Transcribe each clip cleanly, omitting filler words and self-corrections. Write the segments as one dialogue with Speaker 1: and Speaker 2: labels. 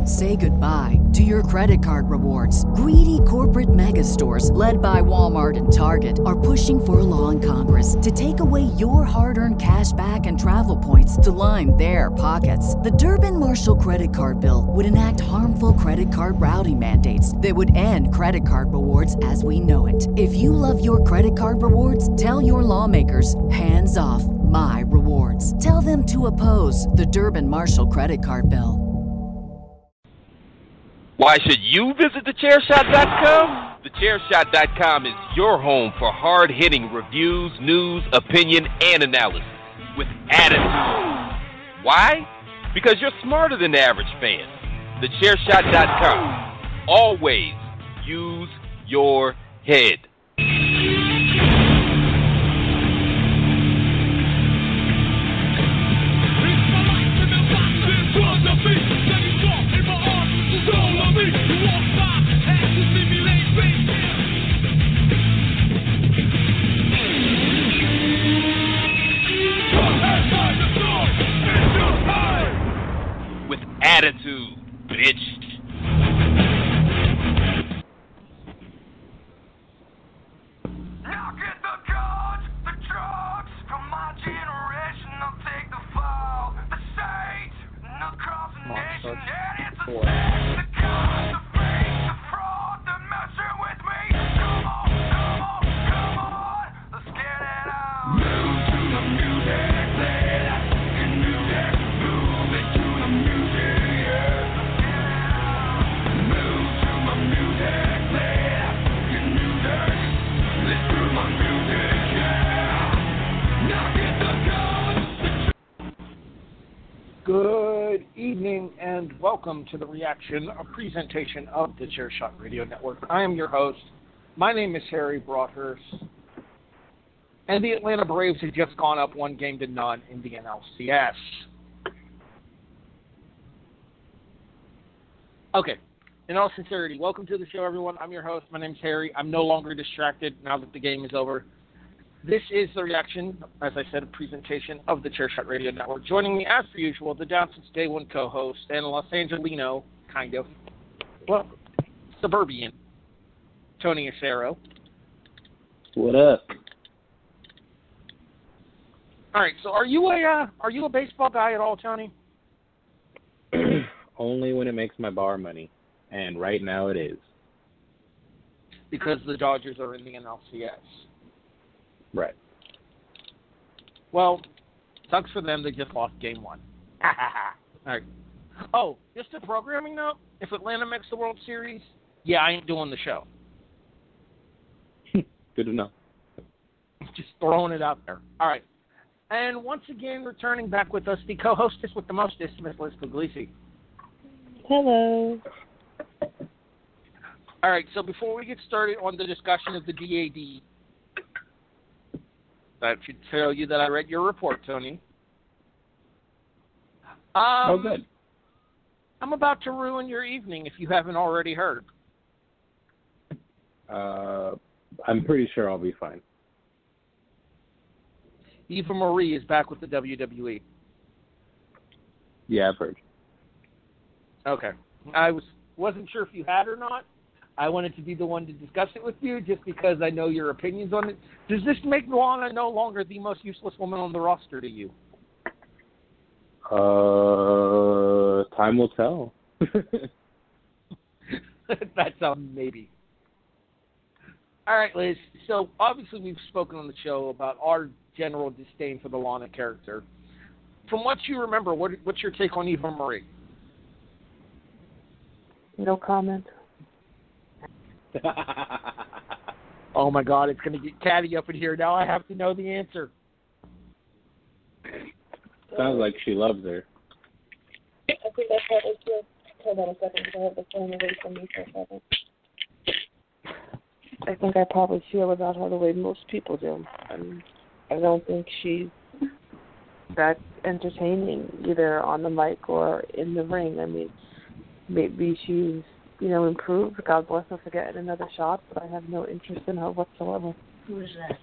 Speaker 1: Say goodbye to your credit card rewards. Greedy corporate mega stores, led by Walmart and Target, are pushing for a law in Congress to take away your hard-earned cash back and travel points to line their pockets. The Durbin-Marshall credit card bill would enact harmful credit card routing mandates that would end credit card rewards as we know it. If you love your credit card rewards, tell your lawmakers, hands off my rewards. Tell them to oppose the Durbin-Marshall credit card bill.
Speaker 2: Why should you visit thechairshot.com? Thechairshot.com is your home for hard-hitting reviews, news, opinion, and analysis with attitude. Why? Because you're smarter than the average fan. Thechairshot.com. Always use your head. With attitude, bitch.
Speaker 3: Now get the guns, the drugs from my generation. I'll take the fall, the saints, and across the nation. And it's a fact. The guns, the fakes, the fraud, the messing with me. Come on, come on, come on. Let's get it out. Move to the music, play that fucking music. Move it to the music, yeah. Let's get it out. Move to my music, play that fucking music. Let's do my music, yeah. Now get the guns.
Speaker 4: Good evening and welcome to the reaction, a presentation of the Chairshot Radio Network. I am your host. My name is Harry Broadhurst. And the Atlanta Braves have just gone up 1-0 in the NLCS. Okay, in all sincerity, welcome to the show, everyone. I'm your host. My name's Harry. I'm no longer distracted now that the game is over. This is the reaction, as I said, a presentation of the Chairshot Radio Network. Joining me, as per usual, the Down Since Day One co-host and Los Angelino, kind of, well, suburban, Tony Acero.
Speaker 5: What up?
Speaker 4: All right, so are you a baseball guy at all, Tony?
Speaker 5: Only when it makes my bar money, and right now it is.
Speaker 4: Because the Dodgers are in the NLCS.
Speaker 5: Right.
Speaker 4: Well, sucks for them. They just lost game 1. All right. Oh, just a programming note. If Atlanta makes the World Series, yeah, I ain't doing the show.
Speaker 5: Good to know.
Speaker 4: Just throwing it out there. All right. And once again, returning back with us, the co-hostess with the mostest, Miss Liz Puglisi.
Speaker 6: Hello.
Speaker 4: All right, so before we get started on the discussion of the DAD, that should tell you that I read your report, Tony.
Speaker 5: Oh, good.
Speaker 4: I'm about to ruin your evening if you haven't already heard.
Speaker 5: I'm pretty sure I'll be fine.
Speaker 4: Eva Marie is back with the WWE.
Speaker 5: Yeah, I've heard.
Speaker 4: Okay. I wasn't sure if you had or not. I wanted to be the one to discuss it with you just because I know your opinions on it. Does this make Lana no longer the most useless woman on the roster to you?
Speaker 5: Time will tell.
Speaker 4: That's a maybe. All right, Liz. So obviously we've spoken on the show about our general disdain for the Lana character. From what you remember, what's your take on Eva Marie?
Speaker 6: No comment.
Speaker 4: Oh my God, it's going to get catty up in here. Now I have to know the answer.
Speaker 5: Sounds like she loves her.
Speaker 6: I think that's what it's just. Hold on a second, because I have the phone away from me for a second. I think I probably feel about her the way most people do. I don't think she's that entertaining, either on the mic or in the ring. I mean, maybe she's, improved. God bless her for getting another shot, but I have no interest in her whatsoever.
Speaker 7: Who is that?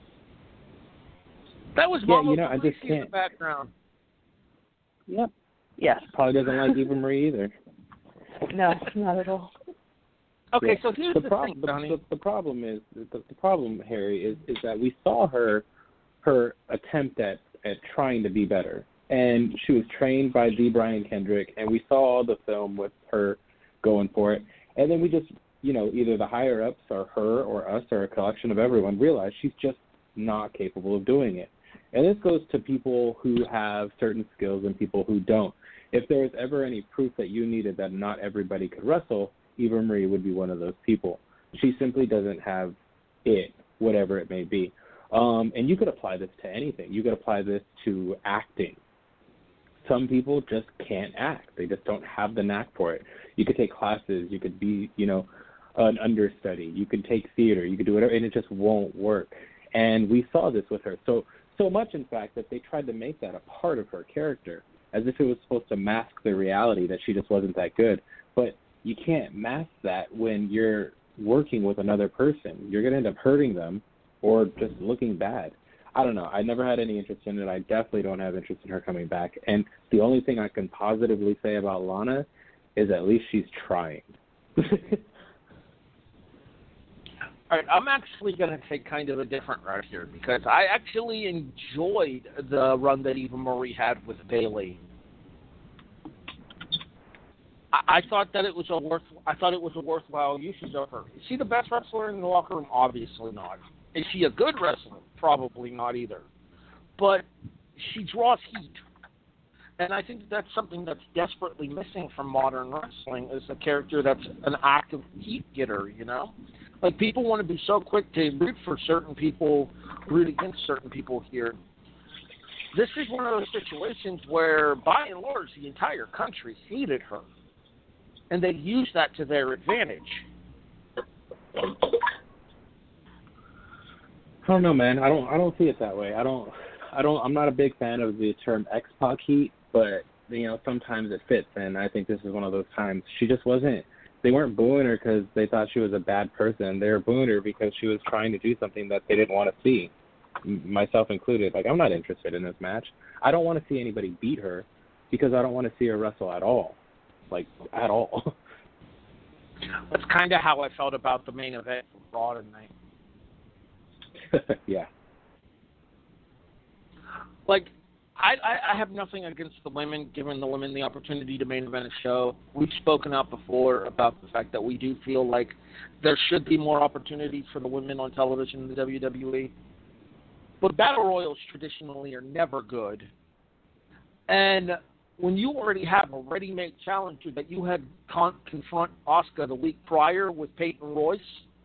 Speaker 4: That was
Speaker 5: Yeah,
Speaker 4: Mama
Speaker 5: I just
Speaker 4: in the
Speaker 5: can't.
Speaker 4: background.
Speaker 5: Yep.
Speaker 6: Yes.
Speaker 5: Probably doesn't like Eva Marie either.
Speaker 6: No, not at all.
Speaker 4: Okay,
Speaker 5: Yeah.
Speaker 4: so here's the thing, Tony.
Speaker 5: The problem is the problem, Harry, is that we saw her attempt at trying to be better, and she was trained by D. Brian Kendrick, and we saw all the film with her going for it, and then we just, either the higher ups or her or us or a collection of everyone realized she's just not capable of doing it. And this goes to people who have certain skills and people who don't. If there was ever any proof that you needed that not everybody could wrestle, Eva Marie would be one of those people. She simply doesn't have it, whatever it may be. And you could apply this to anything. You could apply this to acting. Some people just can't act. They just don't have the knack for it. You could take classes. You could be, an understudy. You could take theater. You could do whatever, and it just won't work. And we saw this with her. So much, in fact, that they tried to make that a part of her character, as if it was supposed to mask the reality that she just wasn't that good. But you can't mask that when you're working with another person. You're going to end up hurting them or just looking bad. I don't know. I never had any interest in it. I definitely don't have interest in her coming back. And the only thing I can positively say about Lana is at least she's trying.
Speaker 4: All right, I'm actually going to take kind of a different route here because I actually enjoyed the run that Eva Marie had with Bayley. I thought that it was a worthwhile usage of her. Is she the best wrestler in the locker room? Obviously not. Is she a good wrestler? Probably not either. But she draws heat. And I think that's something that's desperately missing from modern wrestling is a character that's an active heat getter, Like, people want to be so quick to root for certain people, root against certain people here. This is one of those situations where, by and large, the entire country hated her. And they used that to their advantage.
Speaker 5: I don't know, man. I don't see it that way. I'm not a big fan of the term X-Pac heat, but sometimes it fits, and I think this is one of those times. She just wasn't. They weren't booing her because they thought she was a bad person. They were booing her because she was trying to do something that they didn't want to see, myself included. Like, I'm not interested in this match. I don't want to see anybody beat her because I don't want to see her wrestle at all. Like, at all.
Speaker 4: That's kind of how I felt about the main event from Raw tonight.
Speaker 5: Yeah.
Speaker 4: Like, I have nothing against the women, giving the women the opportunity to main event a show. We've spoken out before about the fact that we do feel like there should be more opportunities for the women on television in the WWE. But battle royals traditionally are never good. And when you already have a ready-made challenger that you had confront Asuka the week prior with Peyton Royce,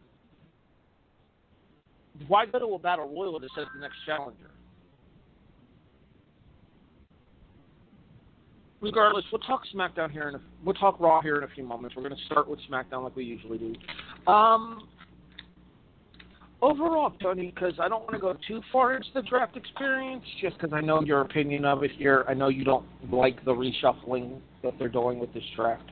Speaker 4: why go to a battle royal to set the next challenger? Regardless, we'll talk SmackDown here, we'll talk Raw here in a few moments. We're going to start with SmackDown like we usually do. Overall, Tony, because I don't want to go too far into the draft experience, just because I know your opinion of it here. I know you don't like the reshuffling that they're doing with this draft.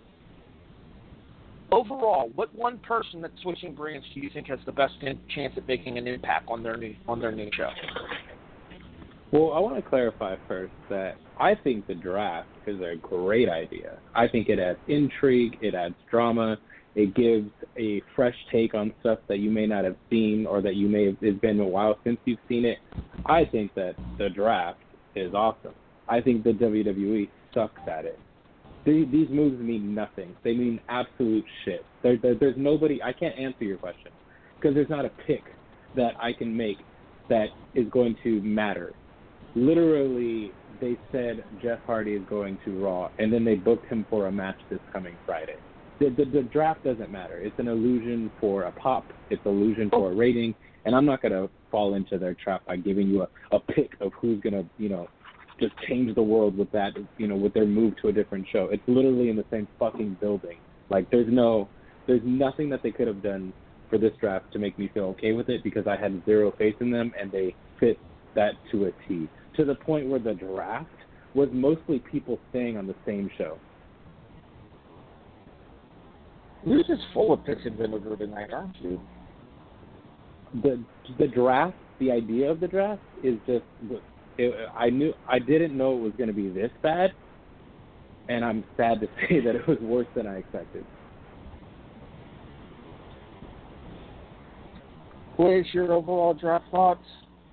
Speaker 4: Overall, what one person that's switching brands do you think has the best chance at making an impact on their new show?
Speaker 5: Well, I want to clarify first that I think the draft is a great idea. I think it adds intrigue, it adds drama, it gives a fresh take on stuff that you may not have seen or that you may have, it's been a while since you've seen it. I think that the draft is awesome. I think the WWE sucks at it. These moves mean nothing. They mean absolute shit. There's nobody, I can't answer your question because there's not a pick that I can make that is going to matter. Literally, they said Jeff Hardy is going to Raw, and then they booked him for a match this coming Friday. The draft doesn't matter. It's an illusion for a pop. It's an illusion for a rating, and I'm not going to fall into their trap by giving you a pick of who's going to, just change the world with that, with their move to a different show. It's literally in the same fucking building. Like, there's nothing that they could have done for this draft to make me feel okay with it because I had zero faith in them, and they fit that to a T. To the point where the draft was mostly people staying on the same show.
Speaker 4: You're just full of piss and vinegar tonight, aren't you?
Speaker 5: The draft, the idea of the draft is just, I didn't know it was going to be this bad, and I'm sad to say that it was worse than I expected.
Speaker 4: What is your overall draft thoughts?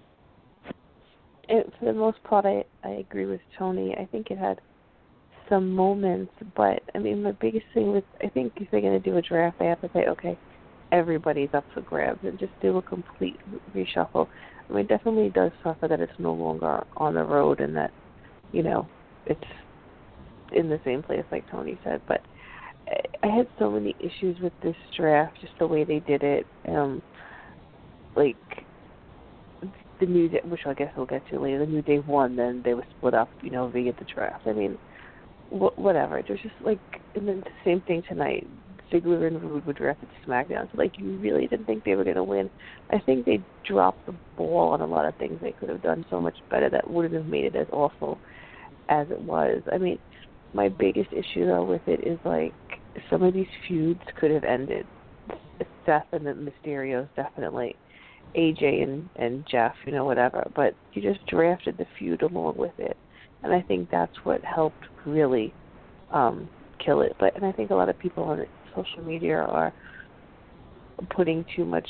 Speaker 6: For the most part, I agree with Tony. I think it had some moments, but I mean, my biggest thing was, I think if they're going to do a draft, they have to say, okay, everybody's up for grabs, and just do a complete reshuffle. I mean, it definitely does suffer that it's no longer on the road and that, you know, it's in the same place like Tony said. But I had so many issues with this draft, just the way they did it. Like the New Day, which I guess we'll get to later, the New Day won, then they were split up, you know, via the draft. I mean, whatever. It was just like, and then the same thing tonight. Ziggler and Rude were drafted to SmackDown. So, like, you really didn't think they were going to win. I think they dropped the ball on a lot of things they could have done so much better that wouldn't have made it as awful as it was. I mean, my biggest issue, though, with it is, like, some of these feuds could have ended. Seth and the Mysterios, definitely. AJ and Jeff, you know, whatever. But you just drafted the feud along with it. And I think that's what helped really kill it. And I think a lot of people on social media are putting too much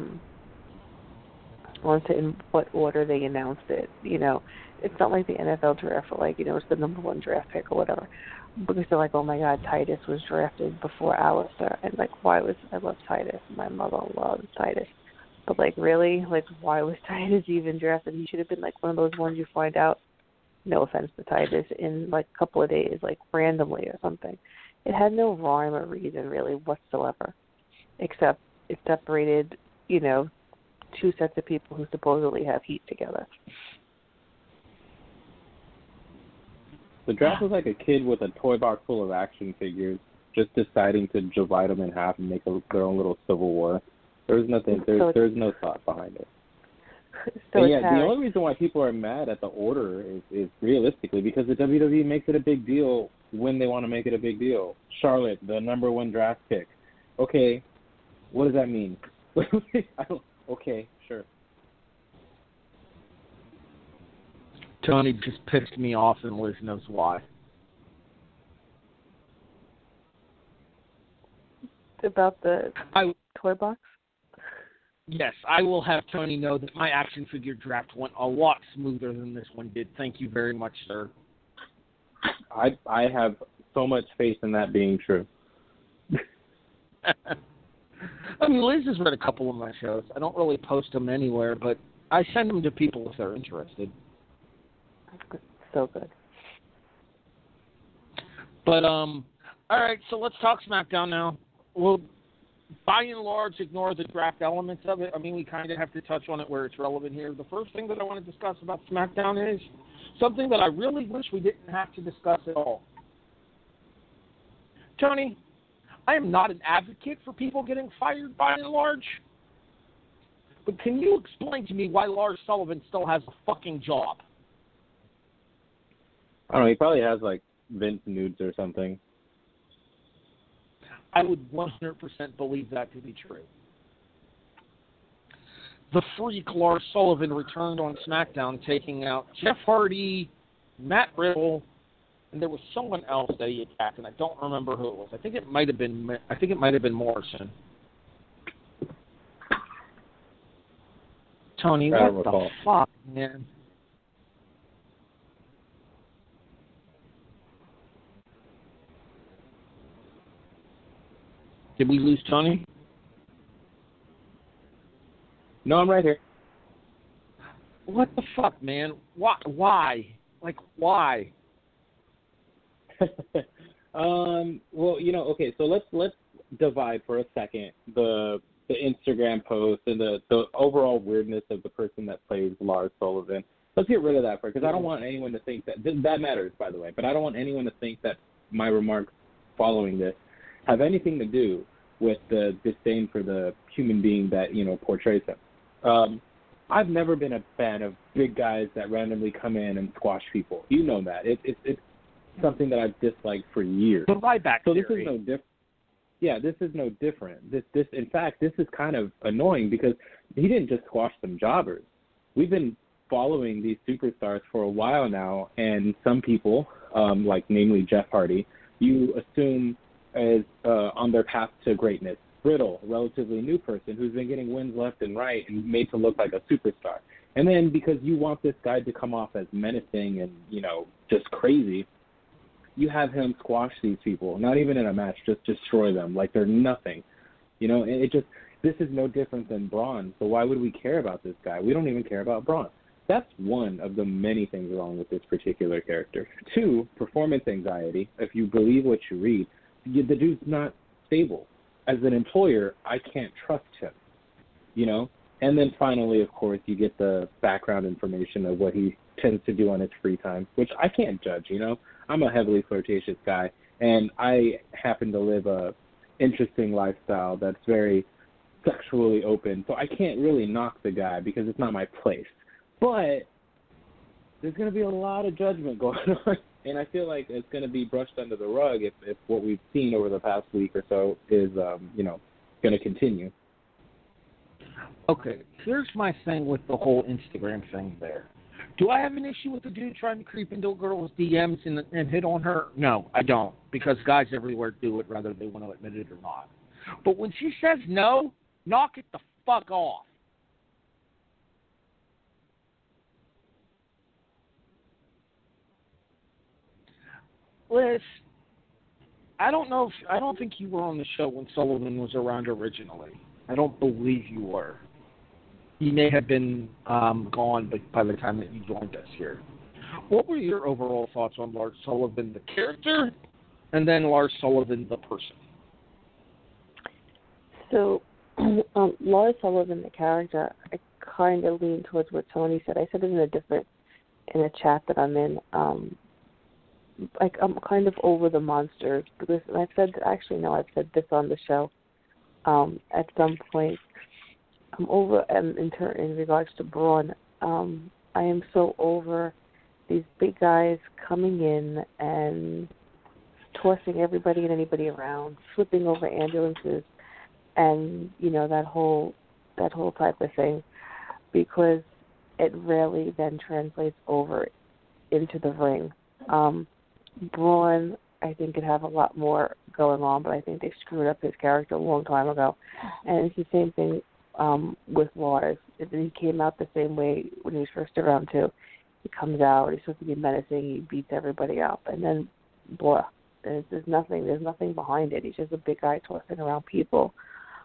Speaker 6: onto in what order they announced it. You know, it's not like the NFL draft, or like, you know, it's the number one draft pick or whatever. Because they're like, oh my God, Titus was drafted before Alistair, and like, I love Titus. My mother loves Titus. But like, really, like, why was Titus even drafted? He should have been like one of those ones you find out, no offense to Titus, in like a couple of days, like randomly or something. It had no rhyme or reason really whatsoever, except it separated, you know, two sets of people who supposedly have heat together.
Speaker 5: The draft was like a kid with a toy box full of action figures just deciding to divide them in half and make their own little civil war. There's nothing. There's no thought behind it.
Speaker 6: So
Speaker 5: yeah, the only reason why people are mad at the order is realistically because the WWE makes it a big deal when they want to make it a big deal. Charlotte, the number one draft pick. Okay, what does that mean? Okay, sure.
Speaker 4: Tony just pissed me off, and Liz knows why.
Speaker 6: About the toy box?
Speaker 4: Yes, I will have Tony know that my action figure draft went a lot smoother than this one did. Thank you very much, sir.
Speaker 5: I have so much faith in that being true.
Speaker 4: I mean, Liz has read a couple of my shows. I don't really post them anywhere, but I send them to people if they're interested.
Speaker 6: So good.
Speaker 4: But, all right, so let's talk SmackDown now. We'll, by and large, ignore the draft elements of it. I mean, we kind of have to touch on it where it's relevant here. The first thing that I want to discuss about SmackDown is something that I really wish we didn't have to discuss at all. Tony, I am not an advocate for people getting fired by and large, but can you explain to me why Lars Sullivan still has a fucking job?
Speaker 5: I don't know, he probably has, like, Vince nudes or something.
Speaker 4: I would 100% believe that to be true. The freak Lars Sullivan returned on SmackDown, taking out Jeff Hardy, Matt Riddle, and there was someone else that he attacked, and I don't remember who it was. I think it might have been Morrison. Tony, what the fuck, man? Did we lose Tony?
Speaker 5: No, I'm right here.
Speaker 4: What the fuck, man? Why? Like, why?
Speaker 5: Well, you know, okay, so let's divide for a second the Instagram post and the overall weirdness of the person that plays Lars Sullivan. Let's get rid of that because I don't want anyone to think that matters, by the way, but I don't want anyone to think that my remarks following this have anything to do with the disdain for the human being that, you know, portrays him. I've never been a fan of big guys that randomly come in and squash people. You know that. It's something that I've disliked for years.
Speaker 4: The Ryback
Speaker 5: so
Speaker 4: theory.
Speaker 5: This is no different. Yeah, this is no different. This in fact, this is kind of annoying because he didn't just squash some jobbers. We've been following these superstars for a while now, and some people, like namely Jeff Hardy, you assume is on their path to greatness. Riddle, relatively new person who's been getting wins left and right and made to look like a superstar. And then because you want this guy to come off as menacing and, just crazy, you have him squash these people, not even in a match, just destroy them like they're nothing. This is no different than Braun. So why would we care about this guy? We don't even care about Braun. That's one of the many things wrong with this particular character. 2, performance anxiety. If you believe what you read, the dude's not stable. As an employer, I can't trust him, And then finally, of course, you get the background information of what he tends to do on his free time, which I can't judge, I'm a heavily flirtatious guy, and I happen to live a interesting lifestyle that's very sexually open, so I can't really knock the guy because it's not my place. But there's going to be a lot of judgment going on, and I feel like it's going to be brushed under the rug if what we've seen over the past week or so is, going to continue.
Speaker 4: Okay, here's my thing with the whole Instagram thing there. Do I have an issue with the dude trying to creep into a girl's DMs and hit on her? No, I don't, because guys everywhere do it, whether they want to admit it or not. But when she says no, knock it the fuck off. Liz, I don't think you were on the show when Sullivan was around originally. I don't believe you were. He may have been gone by the time that you joined us here. What were your overall thoughts on Lars Sullivan, the character, and then Lars Sullivan, the person?
Speaker 6: So, Lars Sullivan, the character, I kind of lean towards what Tony said. I said it in a chat that I'm in. I'm kind of over the monsters because I've said this on the show at some point. I'm over in regards to Braun. I am so over these big guys coming in and tossing everybody and anybody around, flipping over ambulances, and that whole type of thing, because it rarely then translates over into the ring. Braun, I think, could have a lot more going on, but I think they screwed up his character a long time ago. And it's the same thing with Lars. He came out the same way when he was first around, too. He comes out, he's supposed to be menacing, he beats everybody up, and then, blah. There's nothing behind it. He's just a big guy tossing around people.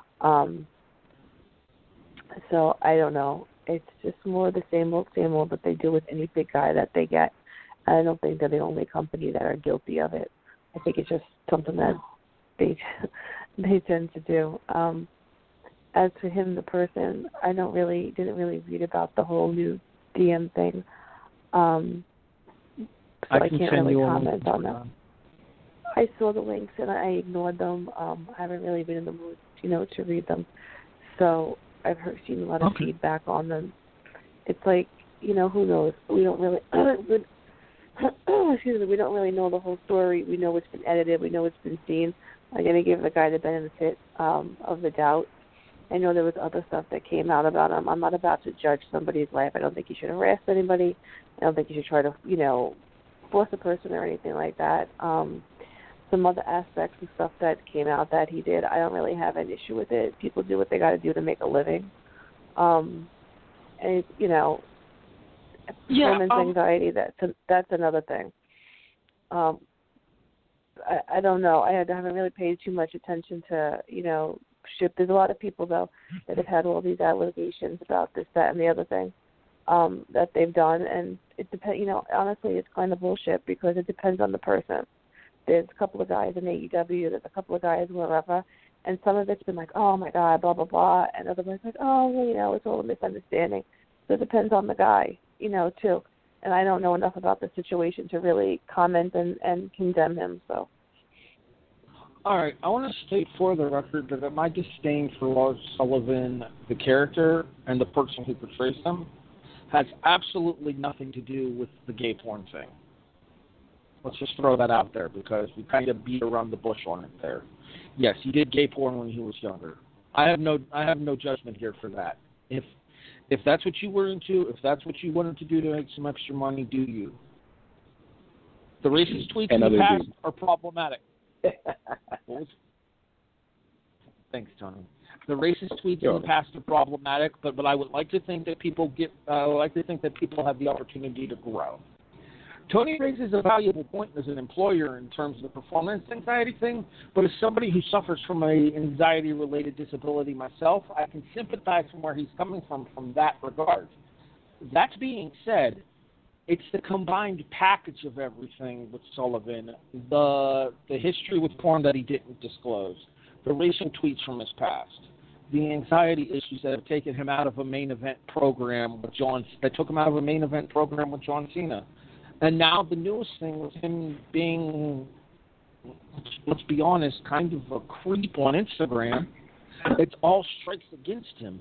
Speaker 6: So, I don't know. It's just more the same old that they do with any big guy that they get. I don't think they're the only company that are guilty of it. I think it's just something that they tend to do. As for him, the person, I didn't really read about the whole new DM thing, so I can't really comment on that. I saw the links and I ignored them. I haven't really been in the mood, to read them. So I've seen a lot of feedback on them. It's like, who knows? We don't really. We don't really know the whole story. We know it's been edited. We know it's been seen. I'm going to give the guy the benefit of the doubt. I know there was other stuff that came out about him. I'm not about to judge somebody's life. I don't think you should harass anybody. I don't think you should try to, force a person or anything like that. Some other aspects and stuff that came out that he did, I don't really have an issue with it. People do what they got to do to make a living. And, performance anxiety, that's another thing. I don't know. I haven't really paid too much attention to, there's a lot of people, though, that have had all these allegations about this, that, and the other thing that they've done. And it depends, honestly, it's kind of bullshit because it depends on the person. There's a couple of guys in AEW, there's a couple of guys wherever, and some of it's been like, oh, my God, blah, blah, blah. And other ones like, oh, well, it's all a misunderstanding. So it depends on the guy, too. And I don't know enough about the situation to really comment and condemn him, so.
Speaker 4: All right, I want to state for the record that my disdain for Lars Sullivan, the character, and the person who portrays him, has absolutely nothing to do with the gay porn thing. Let's just throw that out there because we kind of beat around the bush on it there. Yes, he did gay porn when he was younger. I have no judgment here for that. If If that's what you were into, if that's what you wanted to do to make some extra money, do you? The racist tweets in the past are problematic. Thanks, Tony. The racist tweets in the past are problematic, but I would like to think that people have the opportunity to grow. Tony raises a valuable point as an employer in terms of the performance anxiety thing, but as somebody who suffers from an anxiety-related disability myself, I can sympathize from where he's coming from that regard. That being said, it's the combined package of everything with Sullivan, the history with porn that he didn't disclose, the racial tweets from his past, the anxiety issues that have taken him out of a main event program with John Cena. And now the newest thing with him being, let's be honest, kind of a creep on Instagram. It all strikes against him.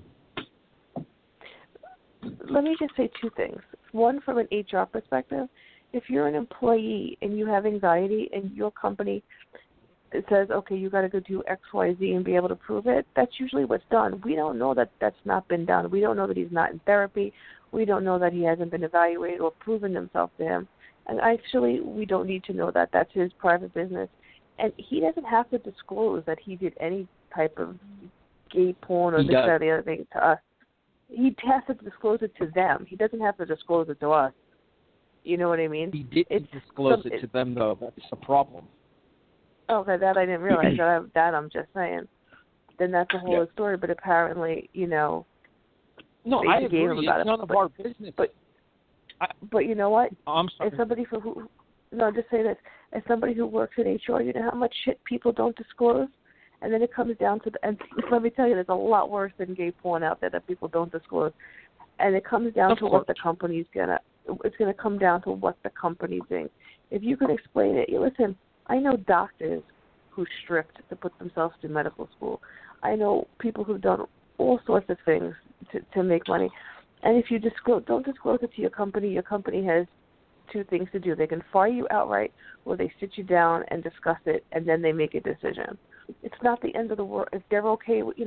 Speaker 6: Let me just say two things. One, from an HR perspective, if you're an employee and you have anxiety and your company says, okay, you got to go do X, Y, Z and be able to prove it, that's usually what's done. We don't know that that's not been done. We don't know that he's not in therapy. We don't know that he hasn't been evaluated or proven himself to him. And actually, we don't need to know that. That's his private business. And he doesn't have to disclose that he did any type of gay porn or this or the other thing to us. He has to disclose it to them. He doesn't have to disclose it to us. You know what I mean?
Speaker 4: He didn't disclose it to them, though. That's the problem.
Speaker 6: Okay, that I didn't realize. that I'm just saying. Then that's a whole other story. But apparently,
Speaker 4: No, I agree. It's none of our business.
Speaker 6: But you know what?
Speaker 4: I'm sorry.
Speaker 6: As somebody just say this. As somebody who works in HR, you know how much shit people don't disclose? And then it comes down to and let me tell you, there's a lot worse than gay porn out there that people don't disclose. And it comes down to what the company's it's gonna come down to what the company thinks. If you can explain it, listen, I know doctors who stripped to put themselves through medical school. I know people who've done all sorts of things to make money. And if you don't disclose it to your company has two things to do. They can fire you outright, or they sit you down and discuss it, and then they make a decision. It's not the end of the world. If they're okay with,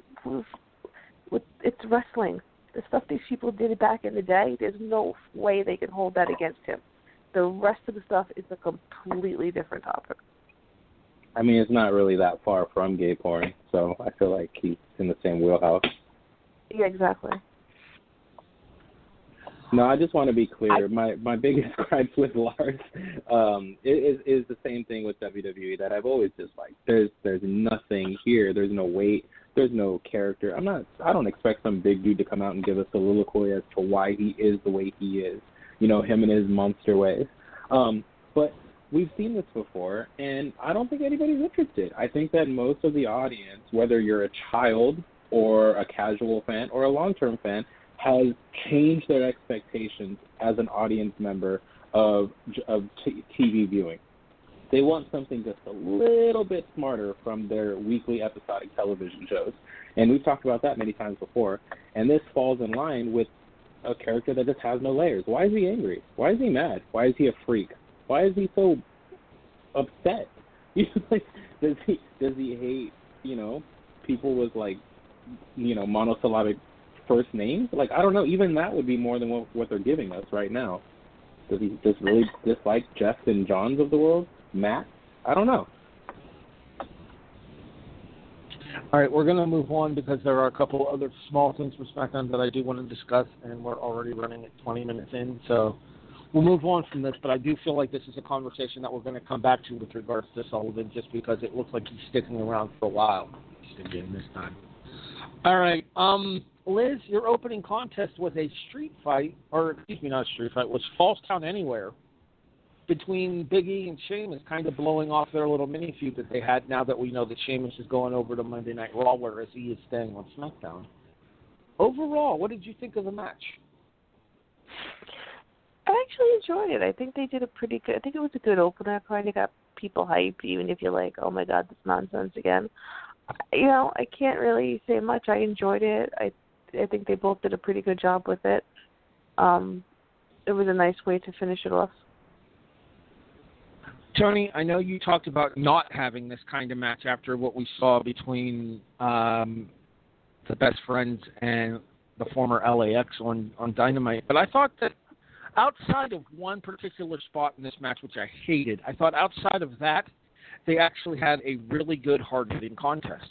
Speaker 6: it's wrestling. The stuff these people did back in the day, there's no way they can hold that against him. The rest of the stuff is a completely different topic.
Speaker 5: I mean, it's not really that far from gay porn, so I feel like he's in the same wheelhouse.
Speaker 6: Yeah, exactly.
Speaker 5: No, I just want to be clear. My biggest gripes with Lars is the same thing with WWE that I've always disliked. There's nothing here. There's no weight. There's no character. I don't expect some big dude to come out and give us a soliloquy as to why he is the way he is. Him and his monster ways. But we've seen this before, and I don't think anybody's interested. I think that most of the audience, whether you're a child or a casual fan or a long-term fan, has changed their expectations as an audience member of TV viewing. They want something just a little bit smarter from their weekly episodic television shows. And we've talked about that many times before. And this falls in line with a character that just has no layers. Why is he angry? Why is he mad? Why is he a freak? Why is he so upset? Does he hate, people with monosyllabic first names? I don't know. Even that would be more than what they're giving us right now. Does he just really dislike Jeff and Johns of the world? Matt? I don't know.
Speaker 4: All right, we're going to move on because there are a couple other small things with SmackDown that I do want to discuss, and we're already running at 20 minutes in, so we'll move on from this, but I do feel like this is a conversation that we're going to come back to with regards to Sullivan just because it looks like he's sticking around for a while. Again this time. All right, Liz, your opening contest was a street fight, was Falls Count Anywhere between Big E and Sheamus, kind of blowing off their little mini feud that they had now that we know that Sheamus is going over to Monday Night Raw, whereas he is staying on SmackDown. Overall, what did you think of the match?
Speaker 6: I actually enjoyed it. I think they did a pretty good. I think it was a good opener. Kind of got people hyped, even if you're like, "Oh my God, this nonsense again." I can't really say much. I enjoyed it. I think they both did a pretty good job with it. It was a nice way to finish it off.
Speaker 4: Tony, I know you talked about not having this kind of match after what we saw between the Best Friends and the former LAX on Dynamite. But I thought that outside of one particular spot in this match, which I hated, I thought outside of that, they actually had a really good hard-hitting contest.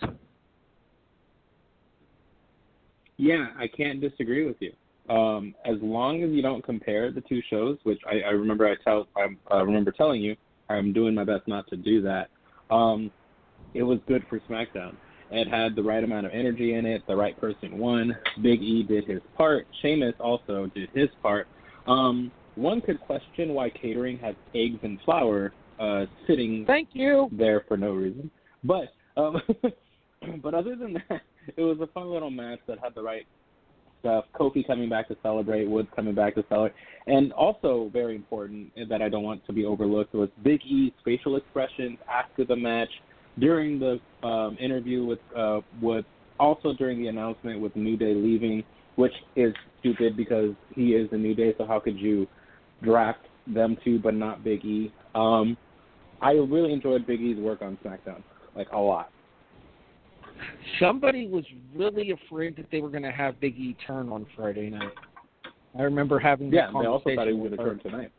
Speaker 5: Yeah, I can't disagree with you. As long as you don't compare the two shows, which I remember I remember telling you, I'm doing my best not to do that. It was good for SmackDown. It had the right amount of energy in it. The right person won. Big E did his part. Sheamus also did his part. One could question why catering has eggs and flour sitting there for no reason. But but other than that, it was a fun little match that had the right stuff. Kofi coming back to celebrate, Woods coming back to celebrate. And also very important that I don't want to be overlooked was Big E's facial expressions after the match, during the interview with Woods, also during the announcement with New Day leaving, which is stupid because he is the New Day, so how could you draft them two but not Big E? I really enjoyed Big E's work on SmackDown, like a lot.
Speaker 4: Somebody was really afraid that they were going to have Big E turn on Friday night. I remember having that conversation.
Speaker 5: Yeah, they also thought he was going to turn tonight.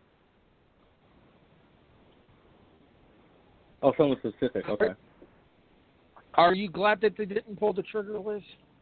Speaker 5: Oh, someone specific, okay.
Speaker 4: Are you glad that they didn't pull the trigger, Liz?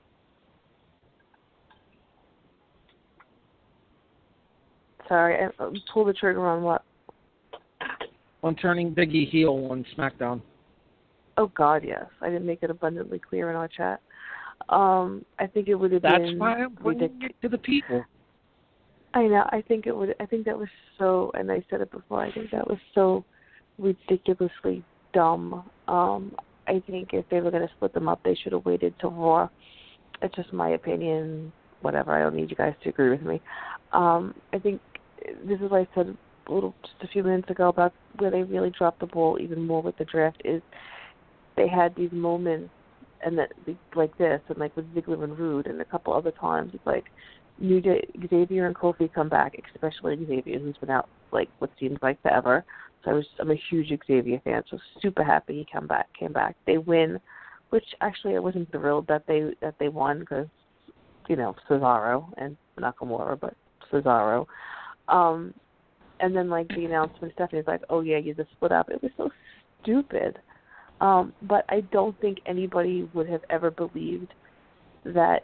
Speaker 6: Sorry, pull the trigger on what?
Speaker 4: On turning Big E heel on SmackDown.
Speaker 6: Oh, God, yes. I didn't make it abundantly clear in our chat. I think it would have been...
Speaker 4: That's why I'm bringing it to the people.
Speaker 6: I know. I think that was so, and I said it before, I think that was so ridiculously dumb. I think if they were going to split them up, they should have waited till Raw. It's just my opinion. Whatever. I don't need you guys to agree with me. I think this is what I said just a few minutes ago about where they really dropped the ball even more with the draft is they had these moments and that like this and like with Ziggler and Rude and a couple other times it's like New Day, Xavier and Kofi come back, especially Xavier who's been out like what seems like forever. So I'm a huge Xavier fan, so super happy he came back. They win, which actually I wasn't thrilled that they won because Cesaro and Nakamura, but Cesaro. And then like the announcement, Stephanie's like, "Oh yeah, you just split up." It was so stupid. But I don't think anybody would have ever believed that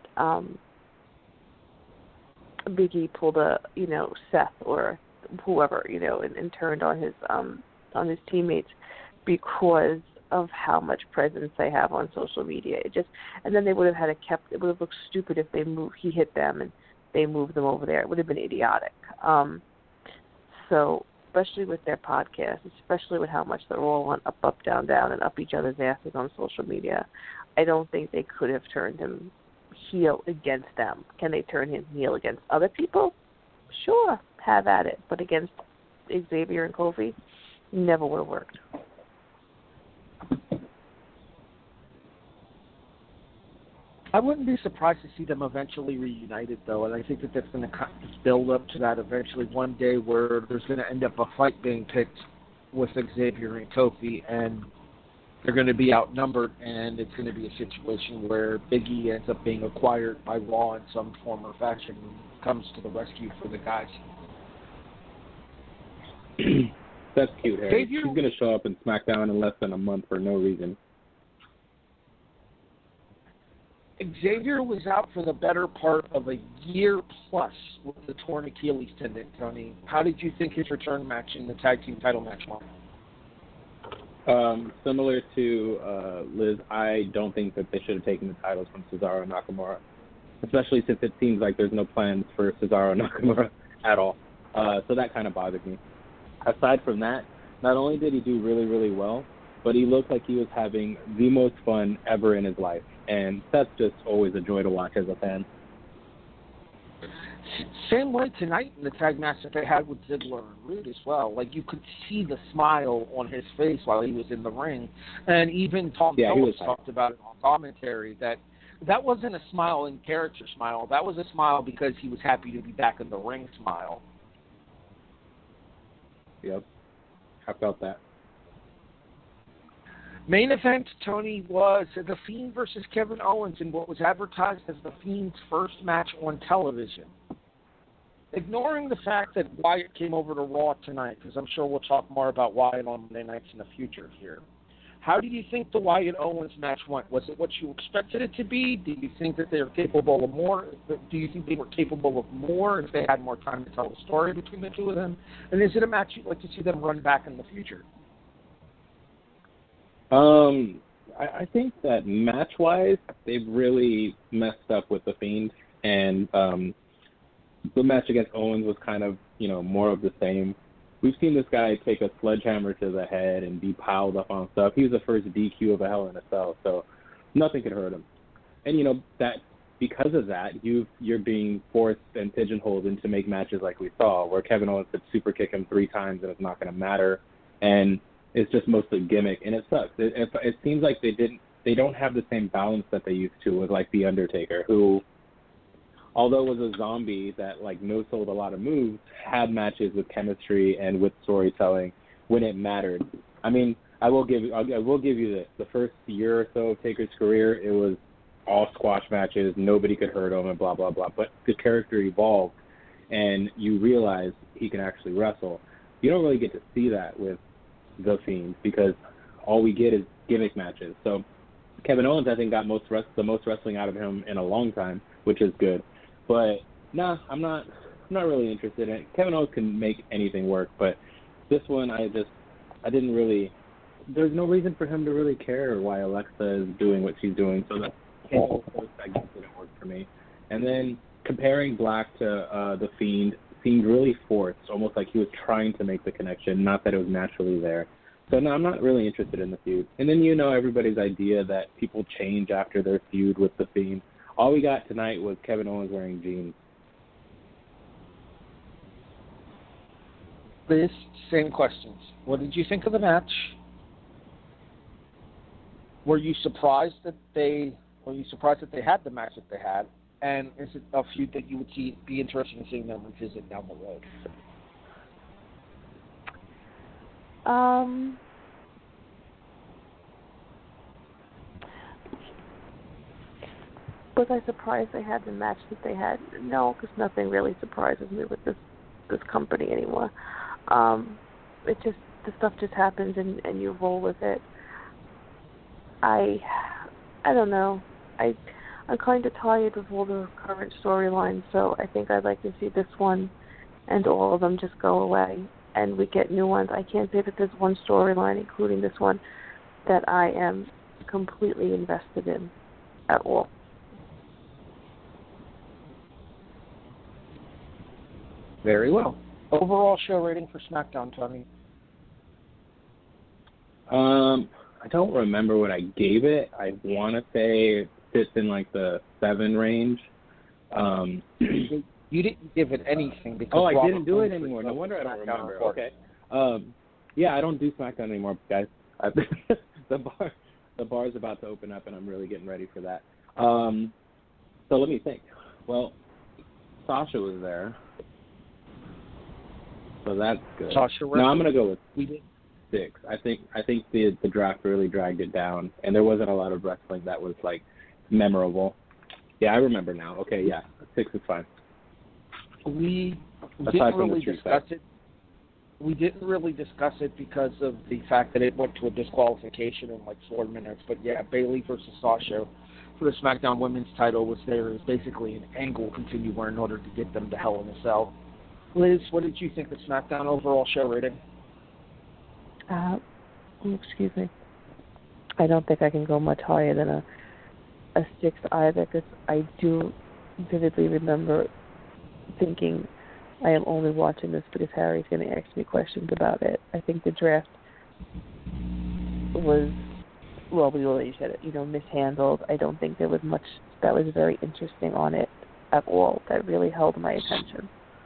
Speaker 6: Big E pulled a Seth or whoever and turned on his teammates because of how much presence they have on social media. And then they would have it would have looked stupid if he hit them and they moved them over there. It would have been idiotic. So especially with their podcast, especially with how much they're all on up, down, down, and up each other's asses on social media, I don't think they could have turned him heel against them. Can they turn him heel against other people? Sure, have at it. But against Xavier and Kofi, never would have worked.
Speaker 4: I wouldn't be surprised to see them eventually reunited, though, and I think that that's going to build up to that eventually one day where there's going to end up a fight being picked with Xavier and Kofi, and they're going to be outnumbered, and it's going to be a situation where Big E ends up being acquired by Raw in some form or fashion and comes to the rescue for the guys.
Speaker 5: That's cute, Harry. He's going to show up in SmackDown in less than a month for no reason.
Speaker 4: Xavier was out for the better part of a year plus with the torn Achilles tendon, Tony. How did you think his return match in the tag team title match went?
Speaker 5: Similar to Liz, I don't think that they should have taken the titles from Cesaro and Nakamura, especially since it seems like there's no plans for Cesaro and Nakamura at all. So that kind of bothered me. Aside from that, not only did he do really, really well, but he looked like he was having the most fun ever in his life. And that's just always a joy to watch as a fan.
Speaker 4: Same way tonight in the tag match that they had with Ziggler and Rude as well. Like, you could see the smile on his face while he was in the ring. And even Tom Phillips talked about it on commentary, that wasn't a smile in character smile. That was a smile because he was happy to be back in the ring smile.
Speaker 5: Yep. I felt that.
Speaker 4: Main event, Tony, was The Fiend versus Kevin Owens in what was advertised as The Fiend's first match on television. Ignoring the fact that Wyatt came over to Raw tonight, because I'm sure we'll talk more about Wyatt on Monday nights in the future here. How do you think the Wyatt-Owens match went? Was it what you expected it to be? Do you think that they were capable of more? Do you think they were capable of more if they had more time to tell the story between the two of them? And is it a match you'd like to see them run back in the future?
Speaker 5: I think that match-wise, they've really messed up with The Fiend, and the match against Owens was kind of, more of the same. We've seen this guy take a sledgehammer to the head and be piled up on stuff. He was the first DQ of a Hell in a Cell, so nothing could hurt him. And, that because of that, you're being forced and pigeonholed into make matches like we saw, where Kevin Owens could super kick him 3 times and it's not going to matter. And it's just mostly gimmick, and it sucks. It seems like they don't have the same balance that they used to with, like, The Undertaker, who, although was a zombie that, like, no-sold a lot of moves, had matches with chemistry and with storytelling when it mattered. I mean, I will give you this. The first year or so of Taker's career, it was all squash matches, nobody could hurt him, and blah, blah, blah. But the character evolved, and you realize he can actually wrestle. You don't really get to see that with The Fiend because all we get is gimmick matches. So Kevin Owens, I think, got the most wrestling out of him in a long time, which is good. But I'm not really interested in it. Kevin Owens can make anything work, but this one I didn't really. There's no reason for him to really care why Alexa is doing what she's doing. So that whole segment didn't work for me. And then comparing Black to The Fiend seemed really forced, almost like he was trying to make the connection, not that it was naturally there. So no, I'm not really interested in the feud. And then everybody's idea that people change after their feud with The Fiend. All we got tonight was Kevin Owens wearing jeans.
Speaker 4: Liz, same questions. What did you think of the match? Were you surprised that they had the match that they had? And is it a feud that you would be interested in seeing them revisit down the road?
Speaker 6: Was I surprised they had the match that they had? No, because nothing really surprises me with this company anymore. The stuff just happens and you roll with it. I don't know. I'm kind of tired of all the current storylines, so I think I'd like to see this one and all of them just go away and we get new ones. I can't say that there's one storyline, including this one, that I am completely invested in at all.
Speaker 4: Very well. Overall show rating for SmackDown, Tony?
Speaker 5: I don't remember what I gave it. I want to say it fits in like the 7 range.
Speaker 4: You didn't give it anything because
Speaker 5: I didn't do it anymore. No wonder I don't remember. Okay. Yeah, I don't do SmackDown anymore, guys. The bar's about to open up, and I'm really getting ready for that. So let me think. Well, Sasha was there. So that's good.
Speaker 4: Sasha,
Speaker 5: no, I'm gonna go with 6. I think the draft really dragged it down, and there wasn't a lot of wrestling that was like memorable. Yeah, I remember now. Okay, yeah, 6 is fine.
Speaker 4: We didn't really discuss it. We didn't really discuss it because of the fact that it went to a disqualification in like 4 minutes. But yeah, Bayley versus Sasha for the SmackDown Women's title was there as basically an angle continuer in order to get them to Hell in a Cell. Liz, what did you think of SmackDown overall show rating?
Speaker 6: Excuse me. I don't think I can go much higher than a 6 either, because I do vividly remember thinking I am only watching this because Harry's going to ask me questions about it. I think the draft was, well, we already said it, mishandled. I don't think there was much that was very interesting on it at all that really held my attention.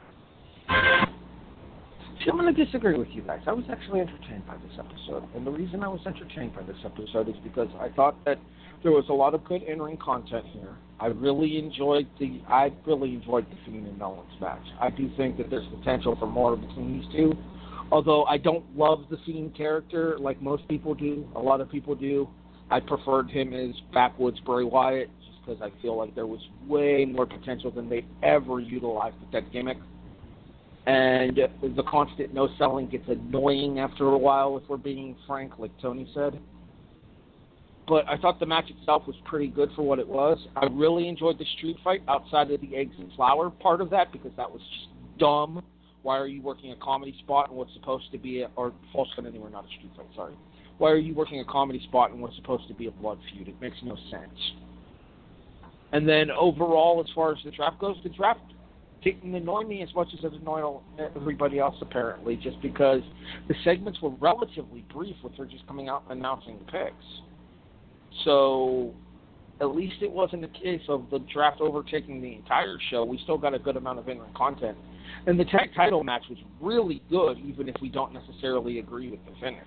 Speaker 4: See, I'm going to disagree with you guys. I was actually entertained by this episode. And the reason I was entertained by this episode is because I thought that there was a lot of good in-ring content here. I really enjoyed the Fiend and Owens match. I do think that there's potential for more between these two. Although I don't love the Fiend character like most people do, a lot of people do. I preferred him as backwoods Bray Wyatt just because I feel like there was way more potential than they ever utilized with that gimmick. And the constant no-selling gets annoying after a while, if we're being frank, like Tony said. But I thought the match itself was pretty good for what it was. I really enjoyed the street fight outside of the eggs and flour part of that because that was just dumb. Why are you working a comedy spot in what's supposed to be or false count anywhere, not a street fight, sorry. Why are you working a comedy spot in what's supposed to be a blood feud? It makes no sense. And then overall, as far as the draft goes, the draft didn't annoy me as much as it annoyed everybody else, apparently, just because the segments were relatively brief with her just coming out and announcing the picks. So at least it wasn't a case of the draft overtaking the entire show. We still got a good amount of in-ring content. And the tag title match was really good, even if we don't necessarily agree with the finish.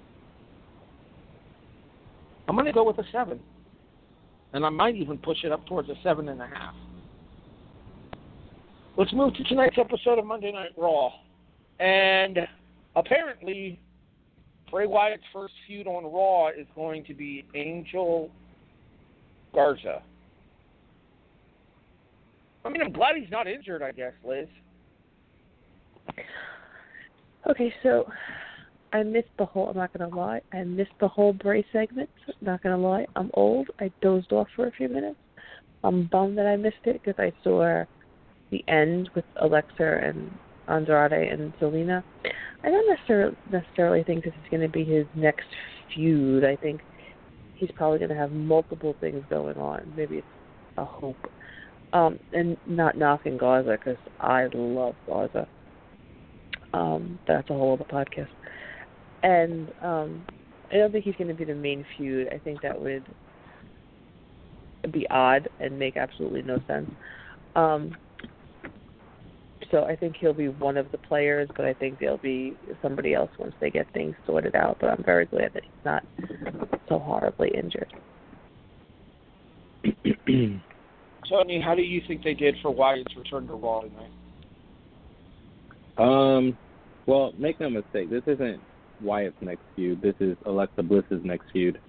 Speaker 4: I'm going to go with a 7. And I might even push it up towards a 7.5. Let's move to tonight's episode of Monday Night Raw. And apparently, Bray Wyatt's first feud on Raw is going to be Angel Garza. I mean, I'm glad he's not injured, I guess, Liz.
Speaker 6: Okay, so I missed the whole, I'm not going to lie, I missed the whole Bray segment. Not going to lie, I'm old. I dozed off for a few minutes. I'm bummed that I missed it because I saw the end with Alexa and Andrade and Zelina. I don't necessarily think this is going to be his next feud. I think he's probably going to have multiple things going on. Maybe it's a hope. And not knocking Garza because I love Garza. That's a whole other podcast. And I don't think he's going to be the main feud. I think that would be odd and make absolutely no sense. So I think he'll be one of the players, but I think there'll be somebody else once they get things sorted out. But I'm very glad that he's not so horribly injured.
Speaker 4: Tony, how do you think they did for Wyatt's return to Raw tonight?
Speaker 5: Well, make no mistake, this isn't Wyatt's next feud. This is Alexa Bliss's next feud.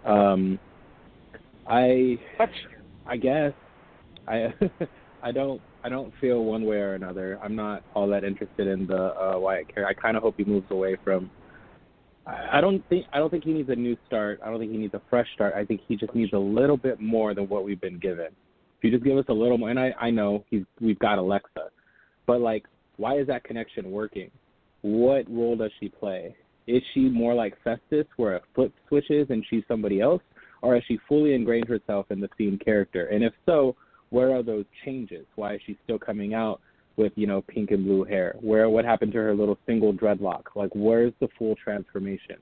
Speaker 5: I guess I don't feel one way or another. I'm not all that interested in the Wyatt character. I kind of hope he moves away from. I don't think he needs a new start. I don't think he needs a fresh start. I think he just needs a little bit more than what we've been given. If you just give us a little more, and I know we've got Alexa, but like, why is that connection working? What role does she play? Is she more like Festus, where a flip switches and she's somebody else, or has she fully ingrained herself in the Fiend character? And if so, where are those changes? Why is she still coming out with, pink and blue hair? What happened to her little single dreadlock? Like, where's the full transformation?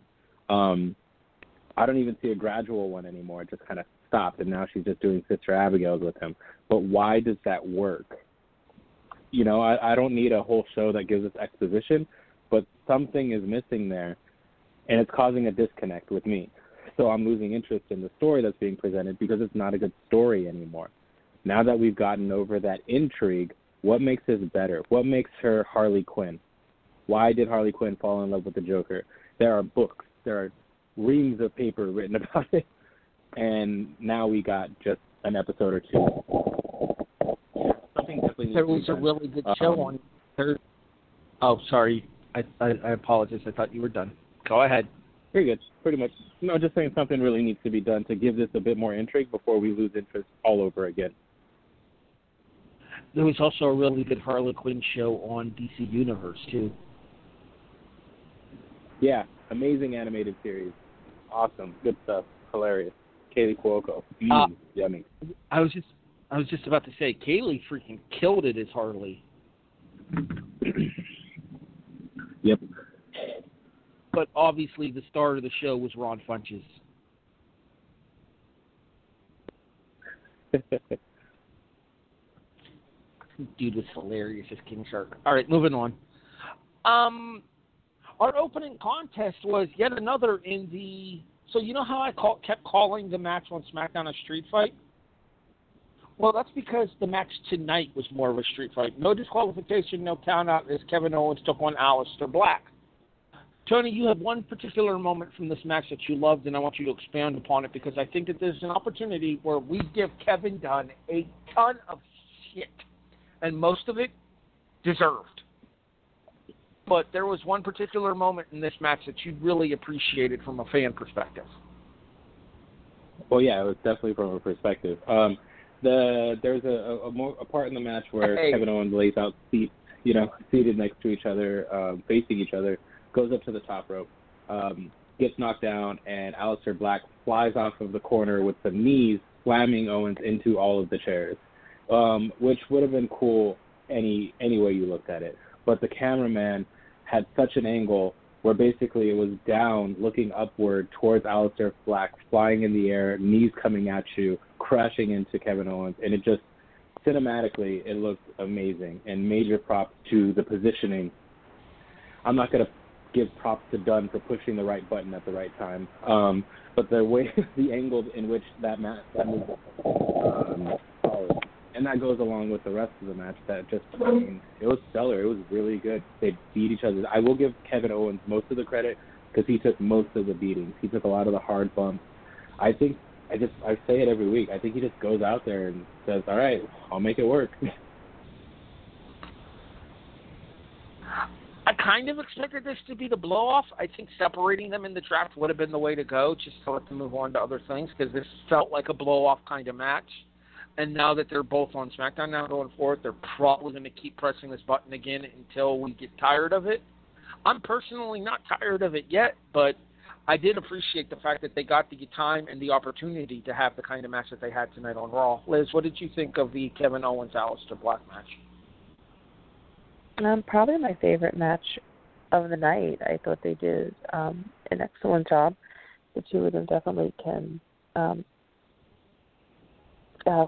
Speaker 5: I don't even see a gradual one anymore. It just kind of stopped, and now she's just doing Sister Abigail's with him. But why does that work? I don't need a whole show that gives us exposition, but something is missing there, and it's causing a disconnect with me. So I'm losing interest in the story that's being presented because it's not a good story anymore. Now that we've gotten over that intrigue, what makes this better? What makes her Harley Quinn? Why did Harley Quinn fall in love with the Joker? There are books. There are reams of paper written about it. And now we got just an episode or two. Something definitely
Speaker 4: There was a really good show on Thursday. Oh, sorry. I apologize. I thought you were done. Go ahead.
Speaker 5: You're good. Pretty much. No, just saying something really needs to be done to give this a bit more intrigue before we lose interest all over again.
Speaker 4: There was also a really good Harley Quinn show on DC Universe, too.
Speaker 5: Yeah, amazing animated series. Awesome. Good stuff. Hilarious. Kaylee Cuoco. Yummy.
Speaker 4: I was just about to say, Kaylee freaking killed it as Harley.
Speaker 5: Yep.
Speaker 4: But obviously the star of the show was Ron Funches. Dude was hilarious as King Shark. All right, moving on. Our opening contest was yet another in the... So you know how I kept calling the match on SmackDown a street fight? Well, that's because the match tonight was more of a street fight. No disqualification, no count out as Kevin Owens took on Aleister Black. Tony, you have one particular moment from this match that you loved, and I want you to expand upon it because I think that there's an opportunity where we give Kevin Dunn a ton of shit, and most of it deserved. But there was one particular moment in this match that you really appreciated from a fan perspective.
Speaker 5: Well, yeah, it was definitely from a perspective. There's a part in the match where Kevin Owens lays out seated next to each other, facing each other, goes up to the top rope, gets knocked down, and Aleister Black flies off of the corner with the knees slamming Owens into all of the chairs, which would have been cool any way you looked at it. But the cameraman had such an angle where basically it was down, looking upward towards Aleister Black, flying in the air, knees coming at you, crashing into Kevin Owens, and it just, cinematically, it looked amazing, and major props to the positioning. I'm not going to give props to Dunn for pushing the right button at the right time, but the way, the angle in which that move, and that goes along with the rest of the match. That just, it was stellar. It was really good. They beat each other. I will give Kevin Owens most of the credit because he took most of the beatings. He took a lot of the hard bumps. I think, I say it every week, I think he just goes out there and says, all right, I'll make it work.
Speaker 4: I kind of expected this to be the blow-off. I think separating them in the draft would have been the way to go, just to let them move on to other things, because this felt like a blow-off kind of match. And now that they're both on SmackDown now going forward, they're probably going to keep pressing this button again until we get tired of it. I'm personally not tired of it yet, but I did appreciate the fact that they got the time and the opportunity to have the kind of match that they had tonight on Raw. Liz, what did you think of the Kevin Owens-Aleister Black match?
Speaker 6: Probably my favorite match of the night. I thought they did an excellent job. The two of them definitely can tell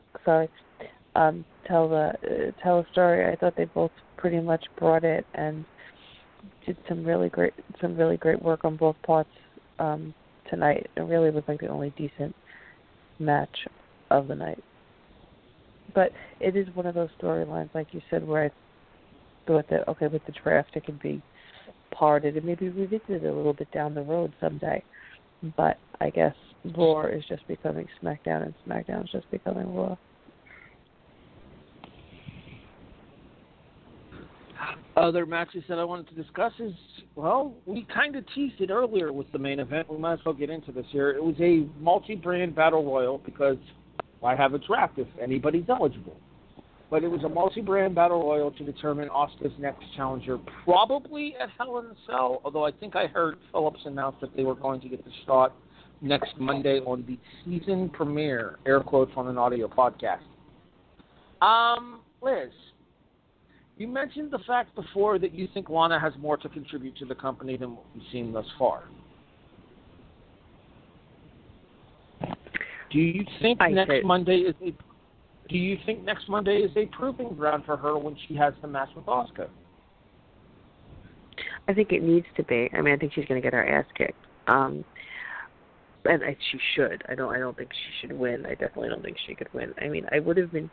Speaker 6: a story. I thought they both pretty much brought it and did some really great work on both parts tonight. It really was like the only decent match of the night. But it is one of those storylines, like you said, where I thought that, okay, with the draft it could be parted and maybe revisited a little bit down the road someday. But I guess Raw is just becoming SmackDown and SmackDown is just becoming Raw.
Speaker 4: Other matches that I wanted to discuss is, well, we kind of teased it earlier with the main event. We might as well get into this here. It was a multi-brand battle royal because why have a draft if anybody's eligible? But it was a multi-brand battle royal to determine Asuka's next challenger, probably at Hell in a Cell, although I think I heard Phillips announce that they were going to get the shot next Monday on the season premiere, air quotes on an audio podcast. Liz, you mentioned the fact before that you think Lana has more to contribute to the company than what we've seen thus far. Do you think next Monday is a proving ground for her when she has the match with Asuka?
Speaker 6: I think it needs to be. I mean, I think she's going to get her ass kicked. And she should. I don't think she should win. I definitely don't think she could win. I mean, I would have been.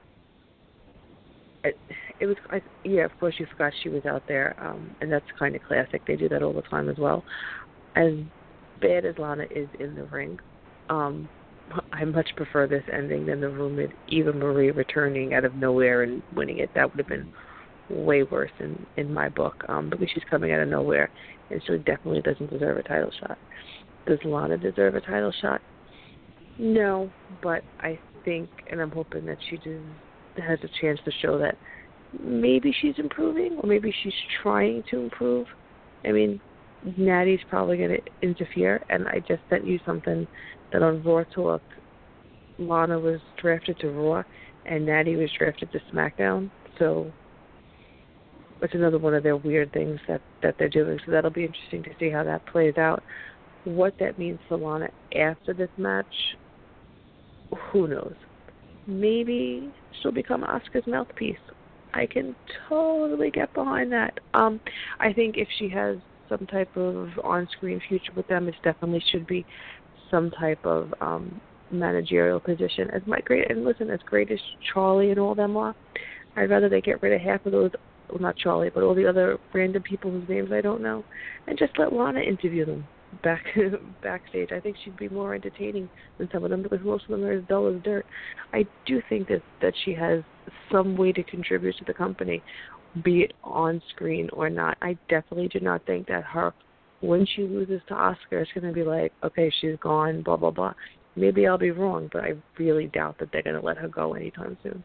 Speaker 6: Of course you forgot she was out there, and that's kind of classic. They do that all the time as well. As bad as Lana is in the ring, I much prefer this ending than the rumored Eva Marie returning out of nowhere and winning it. That would have been way worse in my book, because she's coming out of nowhere, and she definitely doesn't deserve a title shot. Does Lana deserve a title shot? No, but I think, and I'm hoping that she has a chance to show that maybe she's improving, or maybe she's trying to improve. I mean, Natty's probably going to interfere, and I just sent you something that on Raw Talk, Lana was drafted to Raw, and Natty was drafted to SmackDown, so it's another one of their weird things that they're doing, so that'll be interesting to see how that plays out. What that means for Lana after this match, who knows? Maybe she'll become Asuka's mouthpiece. I can totally get behind that. I think if she has some type of on-screen future with them, it definitely should be some type of managerial position. As great as Charlie and all them are, I'd rather they get rid of half of those not Charlie, but all the other random people whose names I don't know, and just let Lana interview them backstage. I think she'd be more entertaining than some of them because most of them are as dull as dirt. I do think that she has some way to contribute to the company, be it on screen or not. I definitely do not think that when she loses to Asuka, it's going to be like, okay, she's gone, blah, blah, blah. Maybe I'll be wrong, but I really doubt that they're going to let her go anytime soon.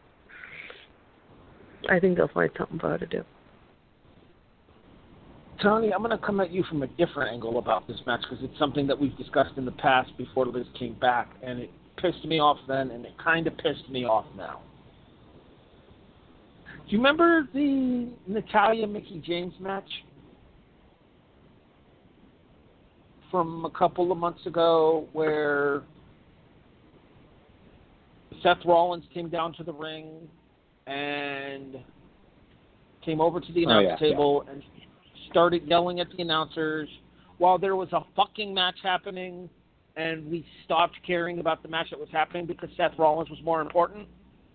Speaker 6: I think they'll find something for her to do.
Speaker 4: Tony, I'm going to come at you from a different angle about this match because it's something that we've discussed in the past before Liz came back, and it pissed me off then, and it kind of pissed me off now. Do you remember the Natalya-Mickie James match from a couple of months ago where Seth Rollins came down to the ring and came over to the announce table and started yelling at the announcers while there was a fucking match happening, and we stopped caring about the match that was happening because Seth Rollins was more important?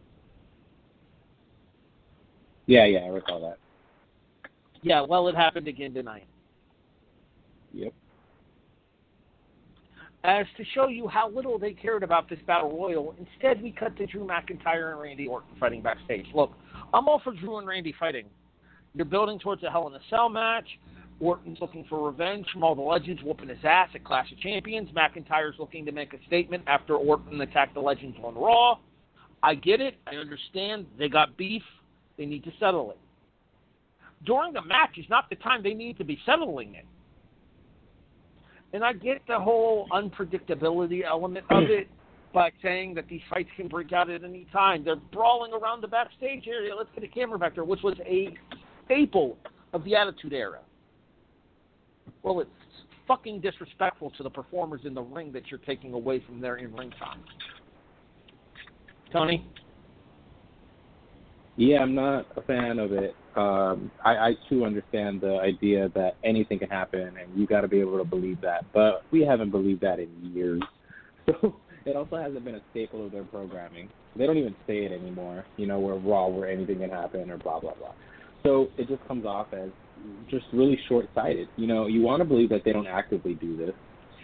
Speaker 5: Yeah, I recall that.
Speaker 4: Yeah, well, it happened again tonight.
Speaker 5: Yep.
Speaker 4: As to show you how little they cared about this Battle Royal, instead we cut to Drew McIntyre and Randy Orton fighting backstage. Look, I'm all for Drew and Randy fighting. You're building towards a Hell in a Cell match. Orton's looking for revenge from all the legends whooping his ass at Clash of Champions. McIntyre's looking to make a statement after Orton attacked the legends on Raw. I get it. I understand. They got beef. They need to settle it. During the match is not the time they need to be settling it. And I get the whole unpredictability element of it by saying that these fights can break out at any time. They're brawling around the backstage area. Let's get a camera back there, which was a staple of the Attitude Era. Well, it's fucking disrespectful to the performers in the ring that you're taking away from their in-ring time. Tony?
Speaker 5: Yeah, I'm not a fan of it. I too understand the idea that anything can happen and you got to be able to believe that. But we haven't believed that in years. So it also hasn't been a staple of their programming. They don't even say it anymore, where Raw, where anything can happen or blah, blah, blah. So it just comes off as just really short-sighted. You want to believe that they don't actively do this.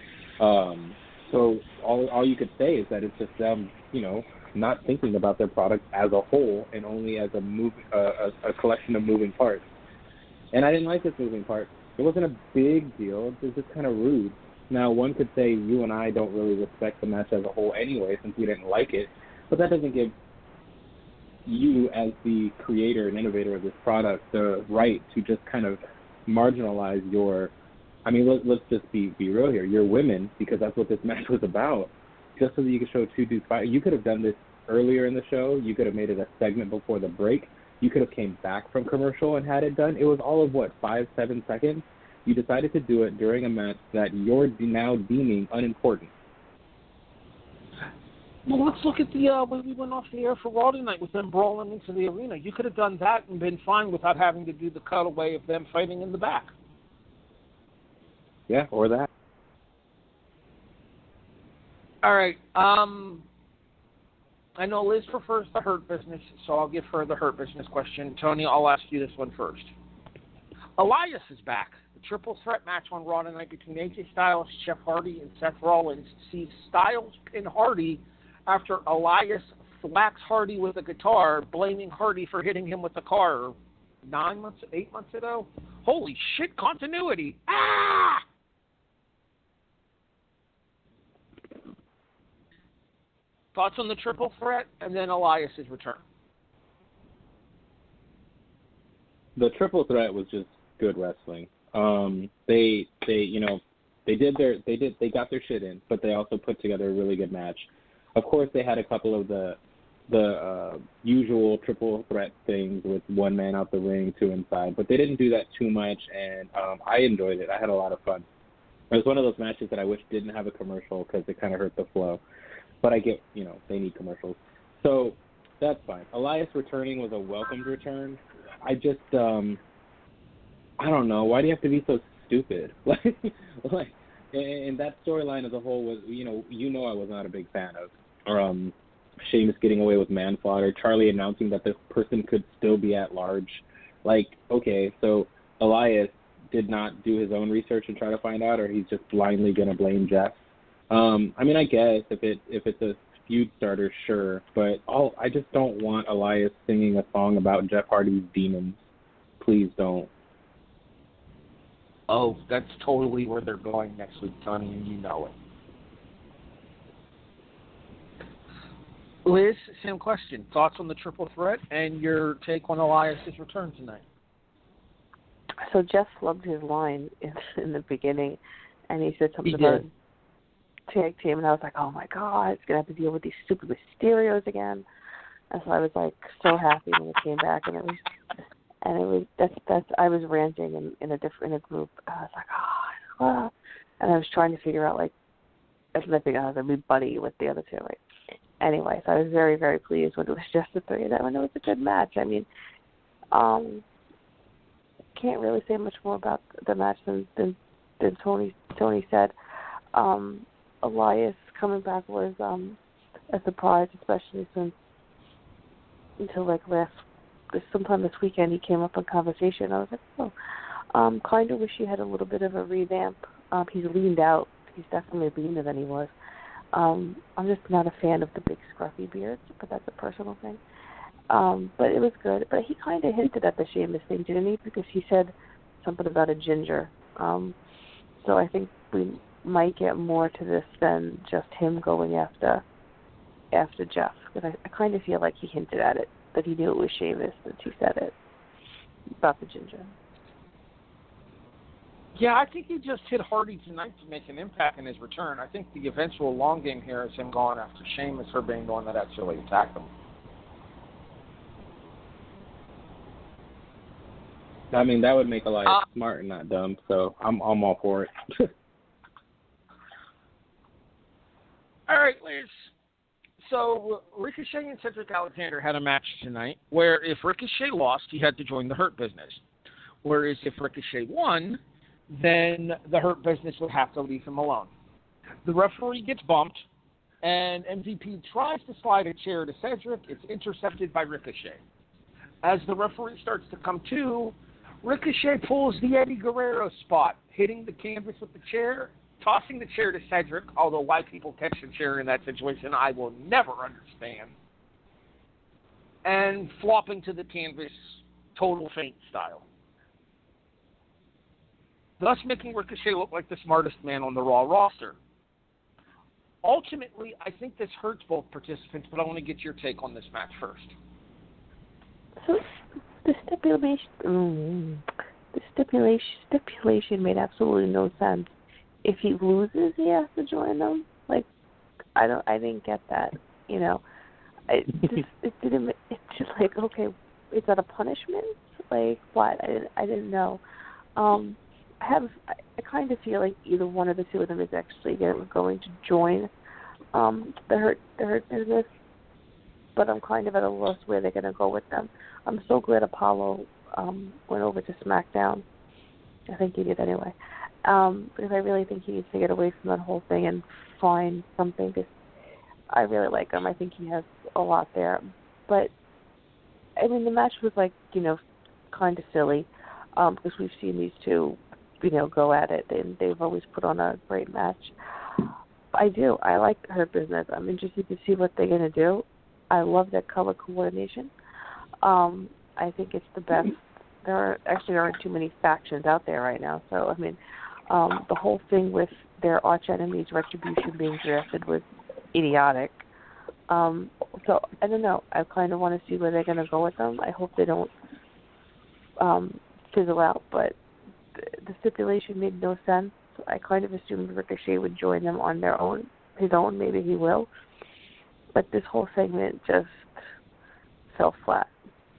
Speaker 5: So all you could say is that it's just them, not thinking about their product as a whole and only as a collection of moving parts. And I didn't like this moving part. It wasn't a big deal. It was just kind of rude. Now, one could say you and I don't really respect the match as a whole anyway since we didn't like it, but that doesn't give you as the creator and innovator of this product the right to just kind of marginalize let's just be real here. Your women, because that's what this match was about. Just so that you could show two dudes fight. You could have done this earlier in the show. You could have made it a segment before the break. You could have came back from commercial and had it done. It was all of, 5-7 seconds? You decided to do it during a match that you're now deeming unimportant.
Speaker 4: Well, let's look at the when we went off the air for Raw tonight with them brawling into the arena. You could have done that and been fine without having to do the cutaway of them fighting in the back.
Speaker 5: Yeah, or that.
Speaker 4: All right. I know Liz prefers the Hurt Business, so I'll give her the Hurt Business question. Tony, I'll ask you this one first. Elias is back. The triple threat match on Raw tonight between AJ Styles, Jeff Hardy, and Seth Rollins sees Styles pin Hardy after Elias thwacks Hardy with a guitar, blaming Hardy for hitting him with the car 8 months ago. Holy shit, continuity. Ah! Thoughts on the triple threat and then Elias's return?
Speaker 5: The triple threat was just good wrestling. They got their shit in, but they also put together a really good match. Of course, they had a couple of the usual triple threat things with one man out the ring, two inside, but they didn't do that too much, and I enjoyed it. I had a lot of fun. It was one of those matches that I wish didn't have a commercial because it kind of hurt the flow. But I get, they need commercials. So that's fine. Elias returning was a welcomed return. I just, I don't know. Why do you have to be so stupid? And that storyline as a whole was, I was not a big fan of. Sheamus getting away with manslaughter, Charlie announcing that this person could still be at large. Like, okay, so Elias did not do his own research and try to find out, or he's just blindly going to blame Jeff. I mean, I guess if it's a feud starter, sure, but I just don't want Elias singing a song about Jeff Hardy's demons. Please don't.
Speaker 4: Oh, that's totally where they're going next week, Tony, and you know it. Liz, same question. Thoughts on the triple threat and your take on Elias' return tonight?
Speaker 6: So Jeff loved his line in the beginning, and he said something about tag team, and I was like, oh my God, it's gonna have to deal with these stupid Mysterios again. And so I was like so happy when it came back, and it was I was ranting in a group. I was like, oh, and I was trying to figure out like I was gonna be buddy with the other two. Right? Anyway, so I was very, very pleased when it was just the three of them, and it was a good match. I mean, can't really say much more about the match than Tony said. Elias coming back was a surprise, especially since until like sometime this weekend he came up in conversation. I was like, oh, kind of wish he had a little bit of a revamp. He's leaned out. He's definitely leaner than he was. I'm just not a fan of the big scruffy beards, but that's a personal thing. But it was good. But he kind of hinted at the Sheamus thing, didn't he? Because he said something about a ginger. So I think we might get more to this than just him going after Jeff. Because I kind of feel like he hinted at it, that he knew it was Sheamus since he said it about the ginger.
Speaker 4: Yeah, I think he just hit Hardy tonight to make an impact in his return. I think the eventual long game here is him going after Sheamus for being the one that actually attacked him.
Speaker 5: I mean, that would make Elias smart and not dumb, so I'm all for it.
Speaker 4: All right, Liz. So Ricochet and Cedric Alexander had a match tonight where if Ricochet lost, he had to join the Hurt Business. Whereas if Ricochet won, then the Hurt Business would have to leave him alone. The referee gets bumped, and MVP tries to slide a chair to Cedric. It's intercepted by Ricochet. As the referee starts to come to, Ricochet pulls the Eddie Guerrero spot, hitting the canvas with the chair, tossing the chair to Cedric, although why people catch the chair in that situation I will never understand, and flopping to the canvas total feint style, thus making Ricochet look like the smartest man on the Raw roster. Ultimately, I think this hurts both participants, but I want to get your take on this match first.
Speaker 6: So the stipulation made absolutely no sense. If he loses, he has to join them. Like, I didn't get that. You know, it's just like, okay, is that a punishment? Like, what? I didn't know. I kind of feel like either one of the two of them is actually going to join the Hurt Business, but I'm kind of at a loss where they're going to go with them. I'm so glad Apollo went over to SmackDown. I think he did anyway. Because I really think he needs to get away from that whole thing and find something. Because I really like him. I think he has a lot there. But, I mean, the match was like, kind of silly. Because we've seen these two, go at it. And they've always put on a great match. I do. I like Her Business. I'm interested to see what they're going to do. I love their color coordination. I think it's the best. There aren't too many factions out there right now. So, I mean, the whole thing with their arch enemies, Retribution, being drafted was idiotic. So, I don't know. I kind of want to see where they're going to go with them. I hope they don't fizzle out. But the stipulation made no sense. I kind of assumed Ricochet would join them on his own. Maybe he will. But this whole segment just fell flat.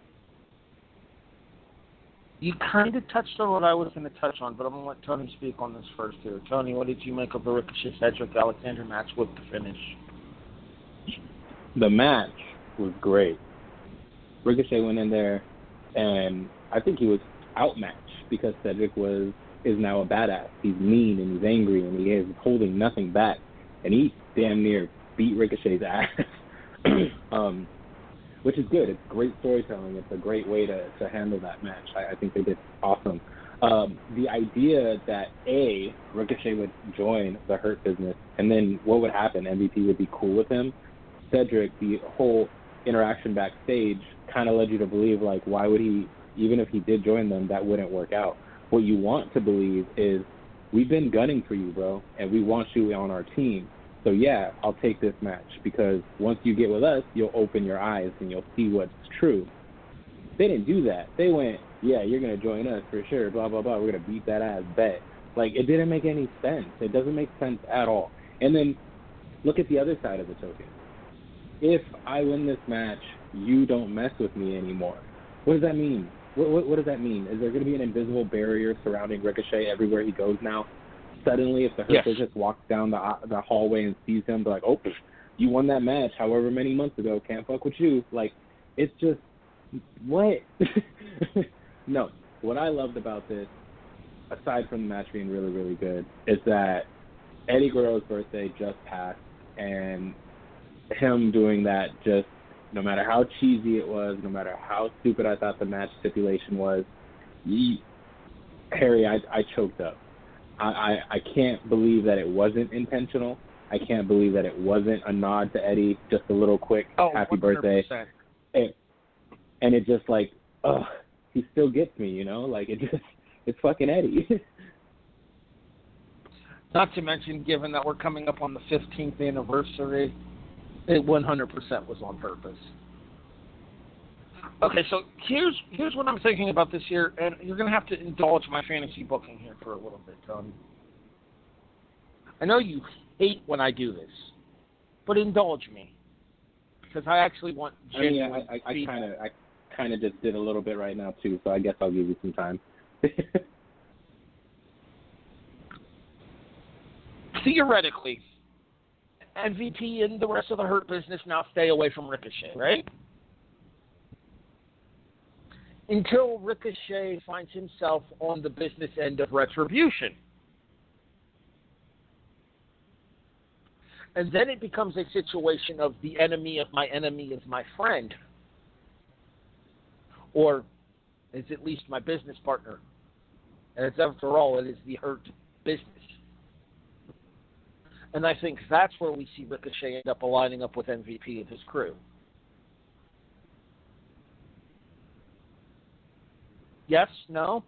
Speaker 4: You kind of touched on what I was going to touch on, but I'm going to let Tony speak on this first here. Tony, what did you make of the Ricochet Cedric Alexander match with the finish?
Speaker 5: The match was great. Ricochet went in there, and I think he was outmatched because Cedric is now a badass. He's mean and he's angry and he is holding nothing back, and he damn near beat Ricochet's ass. which is good. It's great storytelling. It's a great way to handle that match. I think they did awesome. The idea that Ricochet would join the Hurt Business, and then what would happen? MVP would be cool with him. Cedric, the whole interaction backstage kind of led you to believe, like, why would he, even if he did join them, that wouldn't work out. What you want to believe is, we've been gunning for you, bro, and we want you on our team. So, yeah, I'll take this match, because once you get with us, you'll open your eyes and you'll see what's true. They didn't do that. They went, yeah, you're going to join us for sure, blah, blah, blah. We're going to beat that ass, bet. Like, it didn't make any sense. It doesn't make sense at all. And then look at the other side of the token. If I win this match, you don't mess with me anymore. What does that mean? What does that mean? Is there going to be an invisible barrier surrounding Ricochet everywhere he goes now? Suddenly, if the Hurt Business walks down the hallway and sees him, they're like, oh, you won that match however many months ago, can't fuck with you. Like, it's just, what? No, what I loved about this, aside from the match being really, really good, is that Eddie Guerrero's birthday just passed, and him doing that, just no matter how cheesy it was, no matter how stupid I thought the match stipulation was, Harry, I choked up. I can't believe that it wasn't intentional. I can't believe that it wasn't a nod to Eddie, just a little quick happy 100%. Birthday. And it just, like, he still gets me, you know? Like, it's fucking Eddie.
Speaker 4: Not to mention, given that we're coming up on the 15th anniversary, it 100% was on purpose. Okay, so here's what I'm thinking about this year, and you're going to have to indulge my fantasy booking here for a little bit, Tony. I know you hate when I do this, but indulge me, because I actually want genuine feedback.
Speaker 5: I kind of just did a little bit right now too, so I guess I'll give you some time.
Speaker 4: Theoretically, MVP and the rest of the Hurt Business now stay away from Ricochet, right? Until Ricochet finds himself on the business end of Retribution. And then it becomes a situation of the enemy of my enemy is my friend. Or is at least my business partner. And it's, after all, it is the Hurt Business. And I think that's where we see Ricochet end up aligning up with MVP and his crew. Yes? No?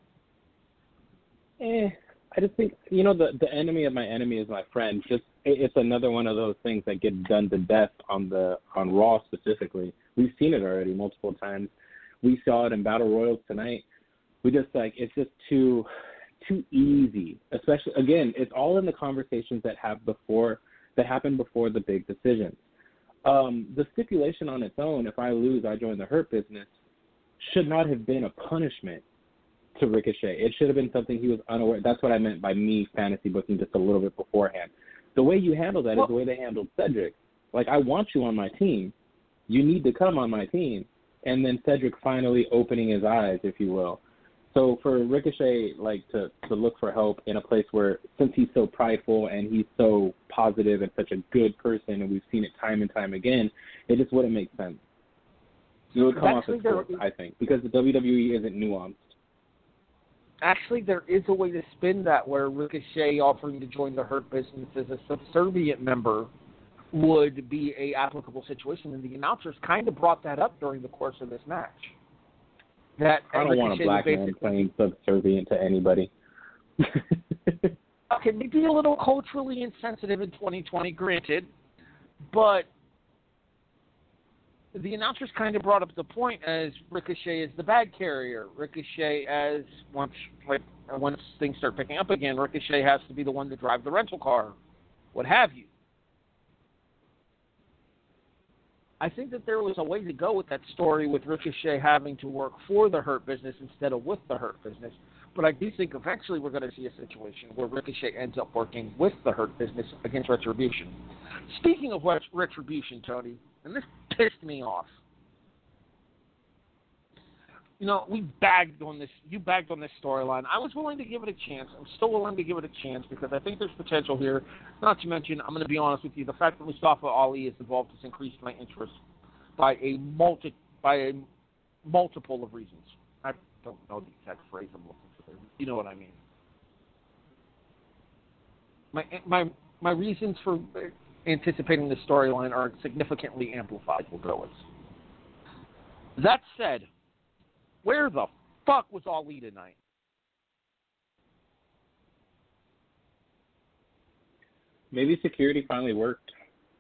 Speaker 5: I just think, you know, the enemy of my enemy is my friend. Just it's another one of those things that get done to death on Raw specifically. We've seen it already multiple times. We saw it in Battle Royals tonight. We just, like, it's just too easy. Especially, again, it's all in the conversations that happen before the big decisions. The stipulation on its own, if I lose, I join the Hurt Business, should not have been a punishment to Ricochet. It should have been something he was unaware. That's what I meant by me fantasy booking just a little bit beforehand. The way you handle that is the way they handled Cedric. Like, I want you on my team. You need to come on my team. And then Cedric finally opening his eyes, if you will. So for Ricochet, like, to look for help in a place where, since he's so prideful and he's so positive and such a good person, and we've seen it time and time again, it just wouldn't make sense. It would come off as forced, I think, because the WWE isn't nuanced.
Speaker 4: Actually, there is a way to spin that where Ricochet offering to join the Hurt Business as a subservient member would be a applicable situation, and the announcers kind of brought that up during the course of this match. That
Speaker 5: I don't want a black man playing subservient to anybody.
Speaker 4: Okay, maybe a little culturally insensitive in 2020, granted, but the announcers kind of brought up the point as Ricochet is the bag carrier. Ricochet, as once things start picking up again, Ricochet has to be the one to drive the rental car, what have you. I think that there was a way to go with that story with Ricochet having to work for the Hurt Business instead of with the Hurt Business. But I do think eventually we're going to see a situation where Ricochet ends up working with the Hurt Business against Retribution. Speaking of Retribution, Tony, and this pissed me off. You know, you bagged on this storyline. I was willing to give it a chance. I'm still willing to give it a chance because I think there's potential here. Not to mention, I'm going to be honest with you, the fact that Mustafa Ali is involved has increased my interest by a by a multiple of reasons. I don't know the exact phrase I'm looking for. You know what I mean. My reasons for anticipating the storyline are significantly amplified. We'll go with. That said, where the fuck was Ali tonight?
Speaker 5: Maybe security finally worked.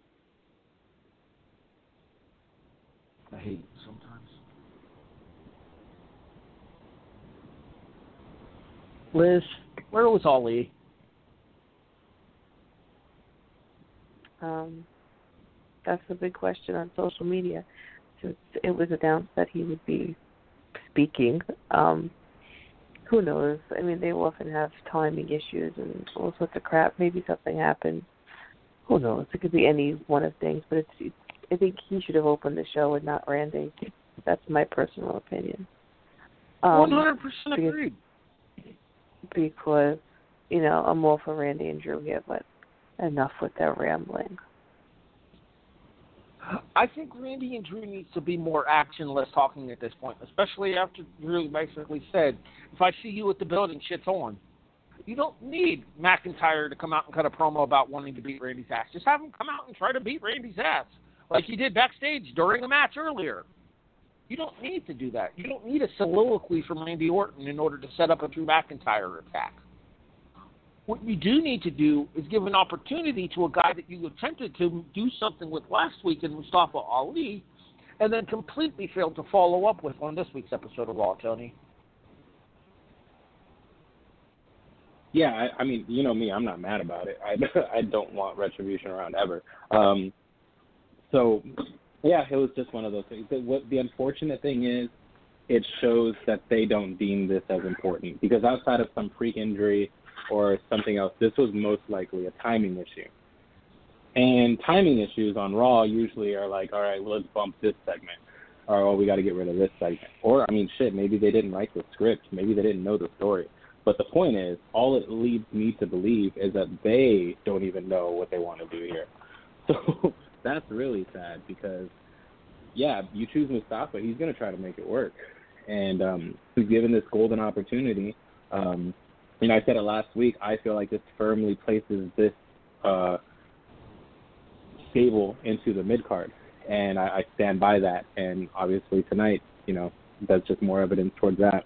Speaker 4: I hate it sometimes. Liz, where was Ali?
Speaker 6: That's the big question on social media. Since it was announced that he would be speaking, who knows? I mean, they often have timing issues and all sorts of crap. Maybe something happened. Who knows? It could be any one of things, but I think he should have opened the show and not Randy. That's my personal opinion.
Speaker 4: 100% agreed.
Speaker 6: Because, I'm all for Randy and Drew here, but enough with their rambling.
Speaker 4: I think Randy and Drew needs to be more action, less talking at this point, especially after Drew basically said, if I see you at the building, shit's on. You don't need McIntyre to come out and cut a promo about wanting to beat Randy's ass. Just have him come out and try to beat Randy's ass, like he did backstage during a match earlier. You don't need to do that. You don't need a soliloquy from Randy Orton in order to set up a Drew McIntyre attack. What you do need to do is give an opportunity to a guy that you attempted to do something with last week in Mustafa Ali and then completely failed to follow up with on this week's episode of Raw, Tony.
Speaker 5: Yeah, I mean, you know me, I'm not mad about it. I don't want Retribution around ever. So, yeah, it was just one of those things. What the unfortunate thing is, it shows that they don't deem this as important because outside of some freak injury or something else, this was most likely a timing issue. And timing issues on Raw usually are like, all right, well, let's bump this segment. Or, oh, we got to get rid of this segment. Or, I mean, shit, maybe they didn't write the script. Maybe they didn't know the story. But the point is, all it leads me to believe is that they don't even know what they want to do here. So that's really sad because, yeah, you choose Mustafa, he's going to try to make it work. And he's given this golden opportunity. I said it last week, I feel like this firmly places this stable into the mid-card. And I stand by that. And obviously tonight, that's just more evidence towards that.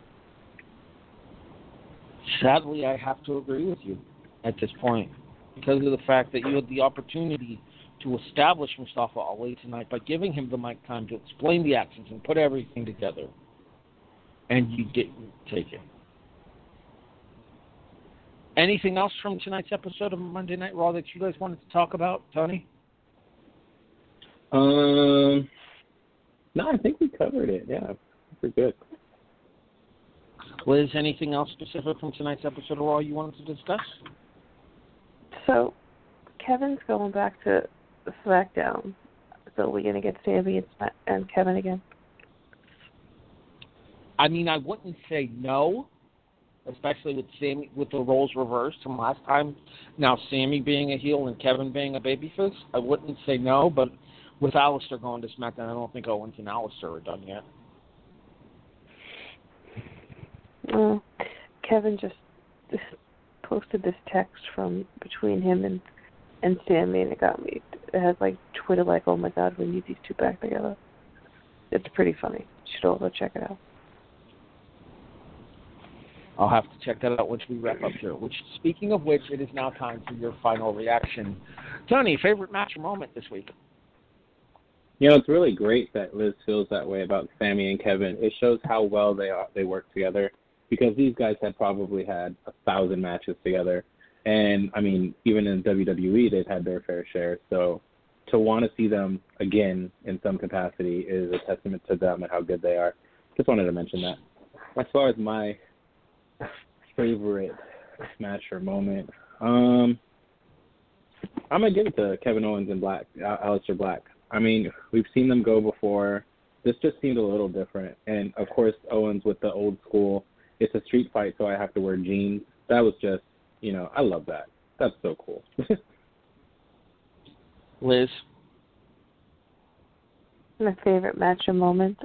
Speaker 4: Sadly, I have to agree with you at this point because of the fact that you had the opportunity to establish Mustafa Ali tonight by giving him the mic time to explain the actions and put everything together. And you didn't take it. Anything else from tonight's episode of Monday Night Raw that you guys wanted to talk about, Tony?
Speaker 5: No, I think we covered it. Yeah, we're good.
Speaker 4: Liz, anything else specific from tonight's episode of Raw you wanted to discuss?
Speaker 6: So, Kevin's going back to SmackDown. So we're going to get Sami and Kevin again?
Speaker 4: I mean, I wouldn't say no, especially with Sami, with the roles reversed from last time. Now, Sami being a heel and Kevin being a babyface, I wouldn't say no, but with Aleister going to SmackDown, I don't think Owens and Aleister are done yet.
Speaker 6: Well, Kevin just posted this text from between him and Sami, and it got me. It has like Twitter like, oh my God, we need these two back together. It's pretty funny. You should all go check it out.
Speaker 4: I'll have to check that out once we wrap up here. Which, speaking of which, it is now time for your final reaction. Tony, favorite match or moment this week?
Speaker 5: It's really great that Liz feels that way about Sami and Kevin. It shows how well they work together because these guys had probably had 1,000 matches together. And, I mean, even in WWE, they've had their fair share. So to want to see them again in some capacity is a testament to them and how good they are. Just wanted to mention that. As far as my favorite match or moment, I'm going to give it to Kevin Owens and Aleister Black. I mean, we've seen them go before. This just seemed a little different. And, of course, Owens with the old school, it's a street fight, so I have to wear jeans. That was just, I love that. That's so cool.
Speaker 4: Liz?
Speaker 6: My favorite match or moment.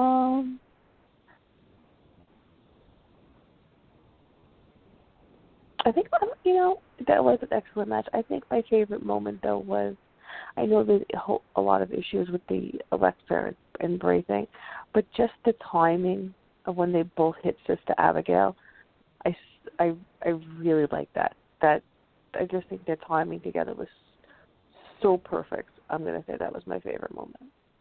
Speaker 6: I think, that was an excellent match. I think my favorite moment, though, was, I know there's a lot of issues with the Alexa and Bray thing, but just the timing of when they both hit Sister Abigail, I really like that. I just think their timing together was so perfect. I'm going to say that was my favorite moment.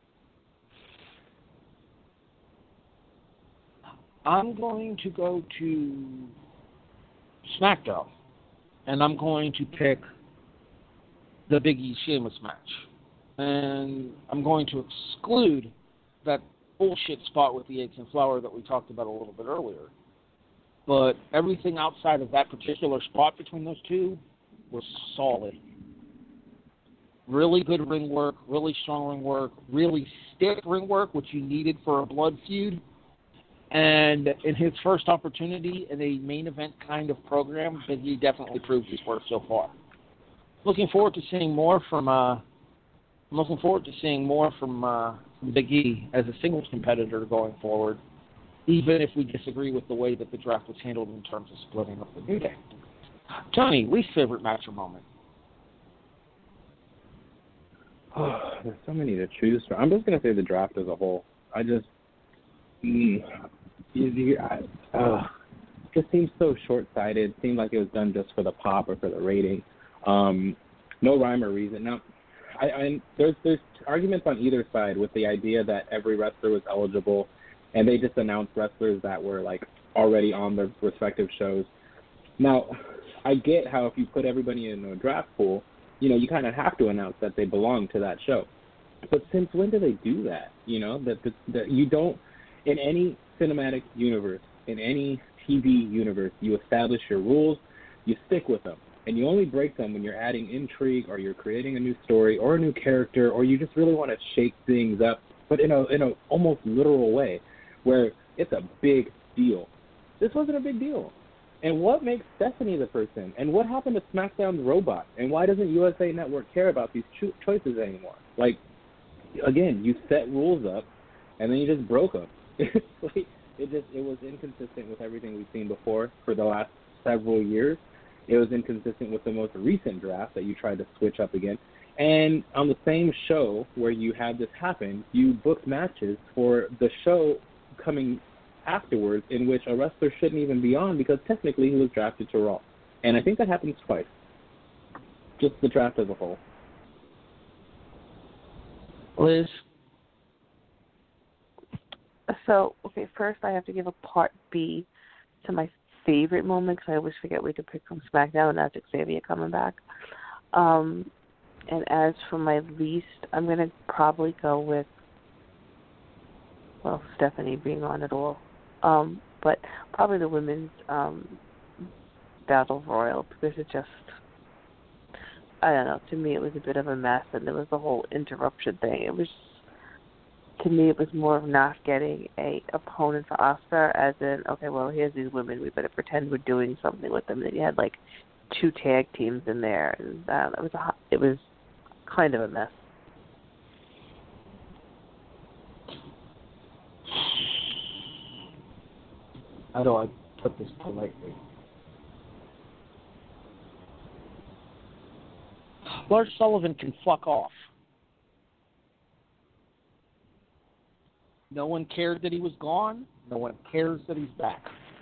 Speaker 4: I'm going to go to SmackDown, and I'm going to pick the Big E Sheamus match. And I'm going to exclude that bullshit spot with the eggs and flour that we talked about a little bit earlier. But everything outside of that particular spot between those two was solid. Really good ring work, really strong ring work, really stiff ring work, which you needed for a blood feud. And in his first opportunity in a main event kind of program, Big E definitely proved his worth so far. Looking forward to seeing more from Big E as a singles competitor going forward, even if we disagree with the way that the draft was handled in terms of splitting up the New Day. Tony, least favorite match or moment?
Speaker 5: There's so many to choose from. I'm just going to say the draft as a whole. Just seems so short-sighted. Seemed like it was done just for the pop or for the rating. No rhyme or reason. Now, there's arguments on either side with the idea that every wrestler was eligible, and they just announced wrestlers that were like already on their respective shows. Now, I get how if you put everybody in a draft pool, you kind of have to announce that they belong to that show. But since when do they do that? That you don't. In any cinematic universe, in any TV universe, you establish your rules, you stick with them, and you only break them when you're adding intrigue or you're creating a new story or a new character or you just really want to shake things up, but in a almost literal way where it's a big deal. This wasn't a big deal. And what makes Stephanie the person? And what happened to SmackDown's robot? And why doesn't USA Network care about these choices anymore? Like, again, you set rules up, and then you just broke them. It was inconsistent with everything we've seen before for the last several years. It was inconsistent with the most recent draft that you tried to switch up again. And on the same show where you had this happen, you booked matches for the show coming afterwards in which a wrestler shouldn't even be on because technically he was drafted to Raw. And I think that happens twice. Just the draft as a whole.
Speaker 4: Liz?
Speaker 6: So, okay, first I have to give a part B to my favorite moment because I always forget we could pick from SmackDown, and that's Xavier coming back. And as for my least, I'm going to probably go with, Stephanie being on it all. But probably the women's Battle Royal because it just, I don't know, to me it was a bit of a mess, and there was the whole interruption thing. It was, to me, it was more of not getting a opponent for Asuka, as in, okay, well, here's these women, we better pretend we're doing something with them. And then you had like 2 tag teams in there, and it was kind of a mess.
Speaker 4: How do I put this politely? Lars Sullivan can fuck off. No one cared that he was gone. No one cares that he's back.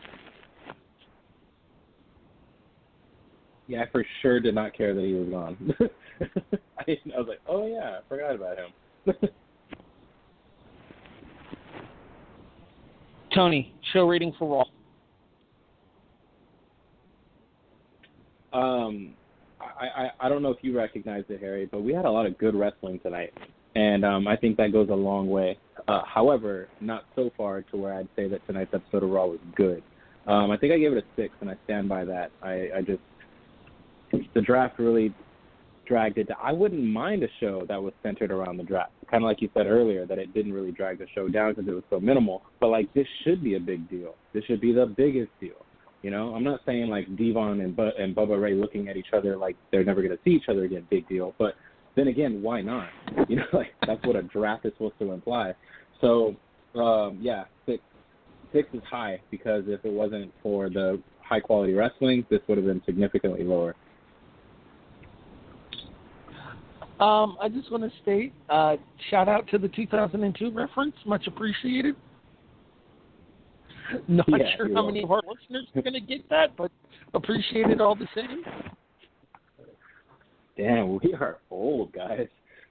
Speaker 5: Yeah, I for sure did not care that he was gone. I was like, oh yeah, I forgot about him.
Speaker 4: Tony, show rating for
Speaker 5: Raw. I don't know if you recognized it, Harry, but we had a lot of good wrestling tonight, and I think that goes a long way. However, not so far to where I'd say that tonight's episode of Raw was good. I think I gave it a 6, and I stand by that. The draft really dragged it down. I wouldn't mind a show that was centered around the draft. Kind of like you said earlier, that it didn't really drag the show down because it was so minimal. But, like, this should be a big deal. This should be the biggest deal. You know, I'm not saying, like, Devon and Bubba Ray looking at each other like they're never going to see each other again, big deal. But then again, why not? You know, like, that's what wrath is supposed to imply. So, yeah, 6 is high, because if it wasn't for the high-quality wrestling, this would have been significantly lower.
Speaker 4: I just want to state, shout out to the 2002 reference. Much appreciated. Not sure how many of our listeners are going to get that, but appreciate it all the same.
Speaker 5: Damn, we are old, guys.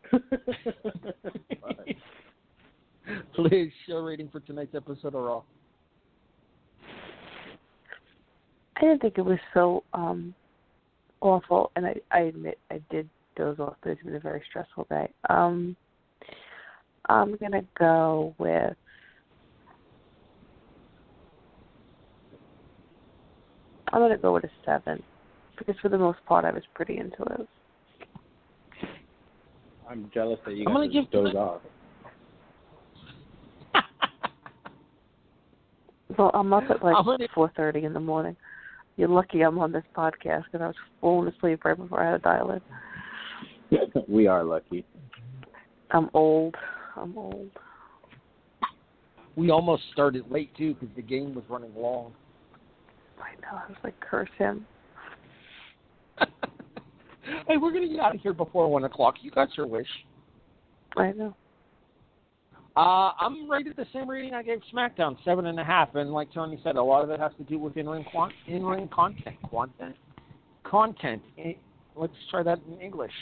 Speaker 4: Liz, show rating for tonight's episode of Raw.
Speaker 6: I didn't think it was so awful, and I admit I did doze off, but it's been a very stressful day. I'm going to go with a 7, because for the most part I was pretty into it.
Speaker 5: I'm jealous that you got to doze off.
Speaker 6: Well, I'm up at like 4:30 in the morning. You're lucky I'm on this podcast, because I was falling asleep right before I had to dial in.
Speaker 5: We are lucky.
Speaker 6: I'm old.
Speaker 4: We almost started late, too, because the game was running long.
Speaker 6: I know. I was like, curse him.
Speaker 4: Hey, we're going to get out of here before 1 o'clock. You got your wish.
Speaker 6: I know.
Speaker 4: I'm rated the same rating I gave SmackDown, 7.5. And like Tony said, a lot of it has to do with in-ring content. Let's try that in English.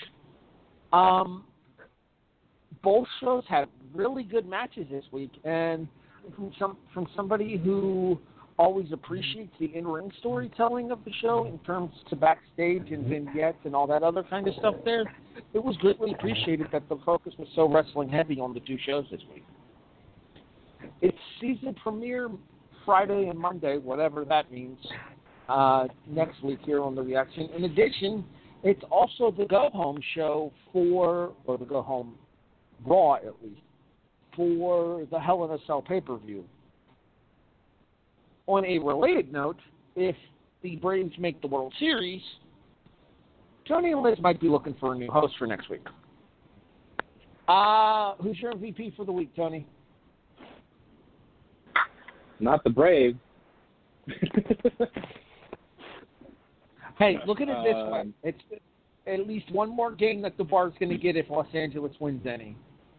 Speaker 4: Both shows had really good matches this week, and from somebody who always appreciates the in-ring storytelling of the show in terms to backstage and vignettes and all that other kind of stuff there, it was greatly appreciated that the focus was so wrestling heavy on the 2 shows this week. It's season premiere Friday and Monday, whatever that means, next week here on The Reaction. In addition, it's also the go-home show or the go-home Raw, at least, for the Hell in a Cell pay-per-view. On a related note, if the Braves make the World Series, Tony and Liz might be looking for a new host for next week. Who's your MVP for the week, Tony?
Speaker 5: Not the Braves.
Speaker 4: Hey, look at it this way. It's at least one more game that the bar's going to get if Los Angeles wins any.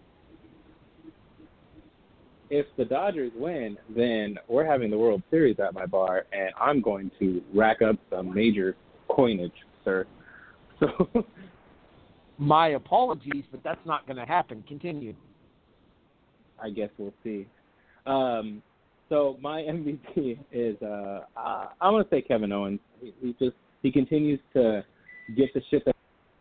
Speaker 5: If the Dodgers win, then we're having the World Series at my bar, and I'm going to rack up some major coinage, sir. So,
Speaker 4: my apologies, but that's not going to happen. Continue.
Speaker 5: I guess we'll see. So my MVP is I'm going to say Kevin Owens. He continues to get the shit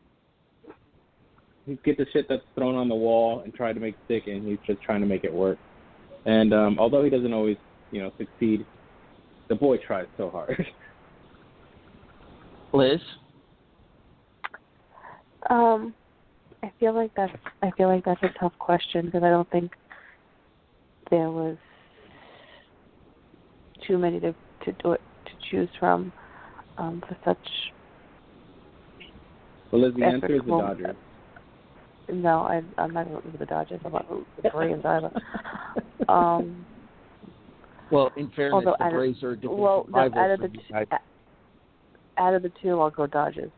Speaker 5: that's thrown on the wall and try to make it stick, and he's just trying to make it work. And although he doesn't always, succeed, the boy tries so hard.
Speaker 4: Liz?
Speaker 6: I feel like that's a tough question, because I don't think there was too many to choose from for such.
Speaker 5: Well, Liz, the answer is the Dodgers.
Speaker 6: No, I'm not rooting for the Dodgers. I'm not rooting for the Braves either.
Speaker 4: Well, in fairness, the Braves are a different rival.
Speaker 6: Out of the 2, I'll go Dodgers.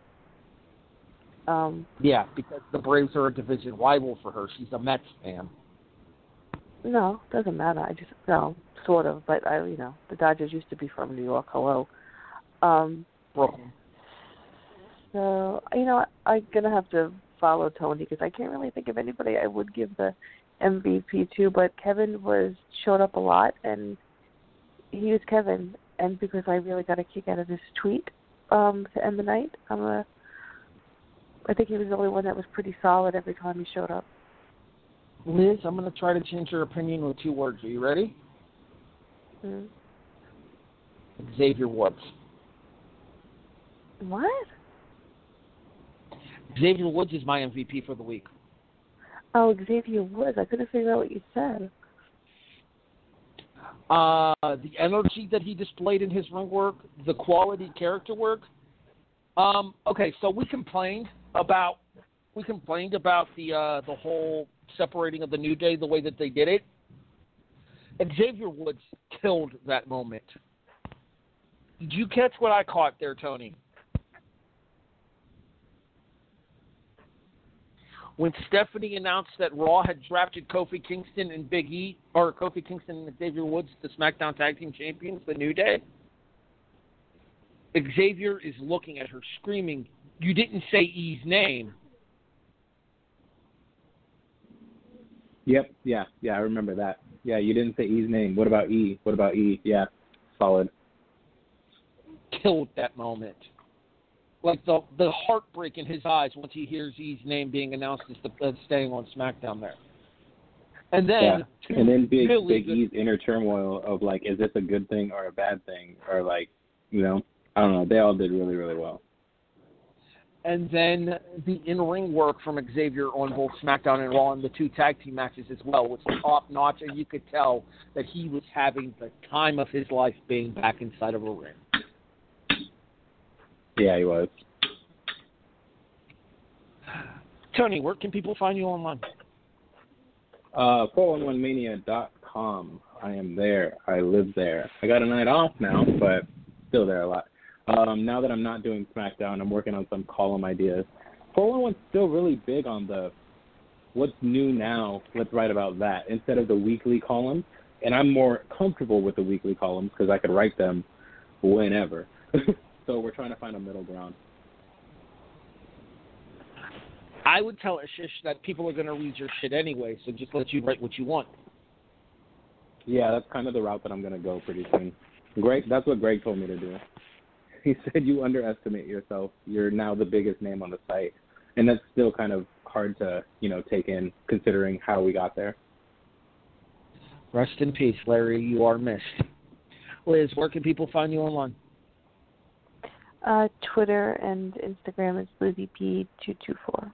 Speaker 4: Yeah, because the Braves are a division rival for her. She's a Mets fan.
Speaker 6: No, doesn't matter. Sort of, but the Dodgers used to be from New York. Hello.
Speaker 4: Brooklyn.
Speaker 6: So I'm gonna have to follow Tony, because I can't really think of anybody I would give the MVP to. But Kevin showed up a lot, and he was Kevin. And because I really got a kick out of his tweet to end the night, I think he was the only one that was pretty solid every time he showed up.
Speaker 4: Liz, I'm going to try to change your opinion with 2 words. Are you ready?
Speaker 6: Mm-hmm.
Speaker 4: Xavier Woods.
Speaker 6: What? Xavier
Speaker 4: Woods is my MVP for the week.
Speaker 6: Oh, Xavier Woods. I couldn't figure out what you said.
Speaker 4: The energy that he displayed in his ring work, the quality character work. Okay, so we complained about the whole separating of the New Day the way that they did it. Xavier Woods killed that moment. Did you catch what I caught there, Tony? When Stephanie announced that Raw had drafted Kofi Kingston and Kofi Kingston and Xavier Woods, the SmackDown Tag Team Champions, the New Day, Xavier is looking at her screaming, "You didn't say E's name."
Speaker 5: Yep, yeah, I remember that. Yeah, you didn't say E's name. What about E? What about E? Yeah, solid.
Speaker 4: Killed that moment. Like the heartbreak in his eyes once he hears E's name being announced as staying on SmackDown there. And then
Speaker 5: Big E's inner turmoil of like, is this a good thing or a bad thing? Or like, you know, I don't know. They all did really, really well.
Speaker 4: And then the in-ring work from Xavier on both SmackDown and Raw and the 2 tag team matches as well was top-notch, and you could tell that he was having the time of his life being back inside of a ring.
Speaker 5: Yeah, he was.
Speaker 4: Tony, where can people find you online?
Speaker 5: 411mania.com. I am there. I live there. I got a night off now, but still there a lot. Now that I'm not doing SmackDown, I'm working on some column ideas. 411's still really big on the what's new now, let's write about that, instead of the weekly columns. And I'm more comfortable with the weekly columns because I could write them whenever. So we're trying to find a middle ground.
Speaker 4: I would tell Ashish that people are going to read your shit anyway, so just let you write what you want.
Speaker 5: Yeah, that's kind of the route that I'm going to go pretty soon. That's what Greg told me to do. He said you underestimate yourself. You're now the biggest name on the site. And that's still kind of hard to, take in considering how we got there.
Speaker 4: Rest in peace, Larry. You are missed. Liz, where can people find you online?
Speaker 6: Twitter and Instagram is LizzyP224.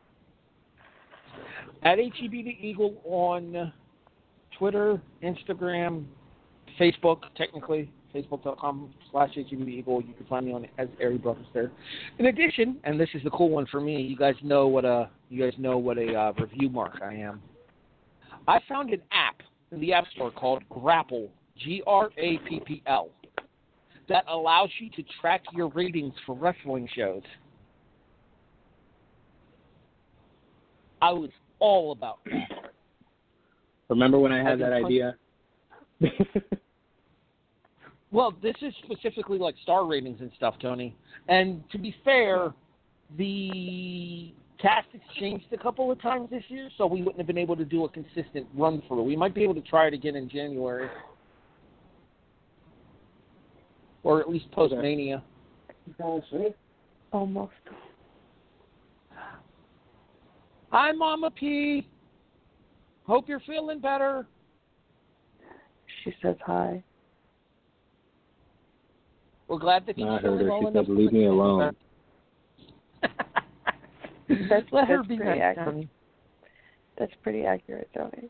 Speaker 4: At HEB the Eagle on Twitter, Instagram, Facebook, technically, facebook.com/HEB the Eagle. You can find me on as Airy Brothers there. In addition, and this is the cool one for me, you guys know what a review mark I am. I found an app in the App Store called Grapple, Grappl, that allows you to track your ratings for wrestling shows. I was all about that.
Speaker 5: Remember when I had that idea?
Speaker 4: Well, this is specifically like star ratings and stuff, Tony. And to be fair, the cast has changed a couple of times this year, so we wouldn't have been able to do a consistent run through. We might be able to try it again in January. Or at least post-Mania.
Speaker 6: Almost.
Speaker 4: Hi, Mama P. Hope you're feeling better.
Speaker 6: She says hi.
Speaker 4: We're glad that
Speaker 5: I heard her. She said, leave me alone.
Speaker 4: Let her be
Speaker 6: pretty
Speaker 4: nice,
Speaker 6: accurate. That's pretty accurate, Tony.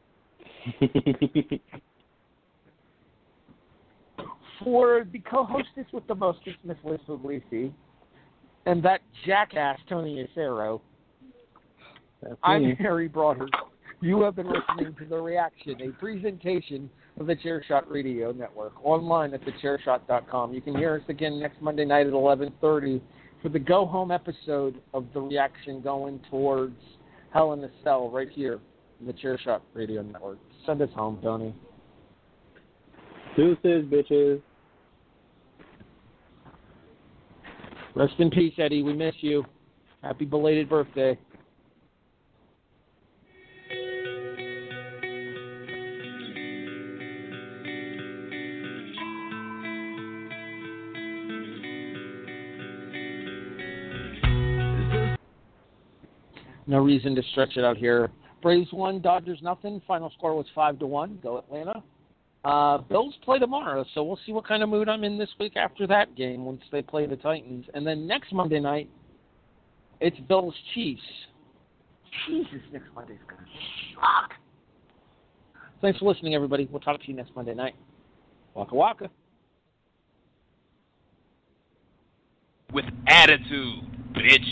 Speaker 4: For the co-hostess with the mostest, Miss Liz Puglisi, and that jackass, Tony Acero, I'm Harry Broadhurst. You have been listening to The Reaction, a presentation of the Chairshot Radio Network, online at thechairshot.com. You can hear us again next Monday night at 11:30 for the go-home episode of The Reaction going towards Hell in a Cell right here in the Chairshot Radio Network. Send us home, Tony.
Speaker 5: Deuces, bitches.
Speaker 4: Rest in peace, Eddie. We miss you. Happy belated birthday. No reason to stretch it out here. Braves 1, Dodgers nothing. Final score was 5-1. Go Atlanta. Bills play tomorrow, so we'll see what kind of mood I'm in this week after that game once they play the Titans. And then next Monday night, it's Bills Chiefs. Jesus, next Monday's going to suck. Thanks for listening, everybody. We'll talk to you next Monday night. Waka waka.
Speaker 2: With attitude, bitch.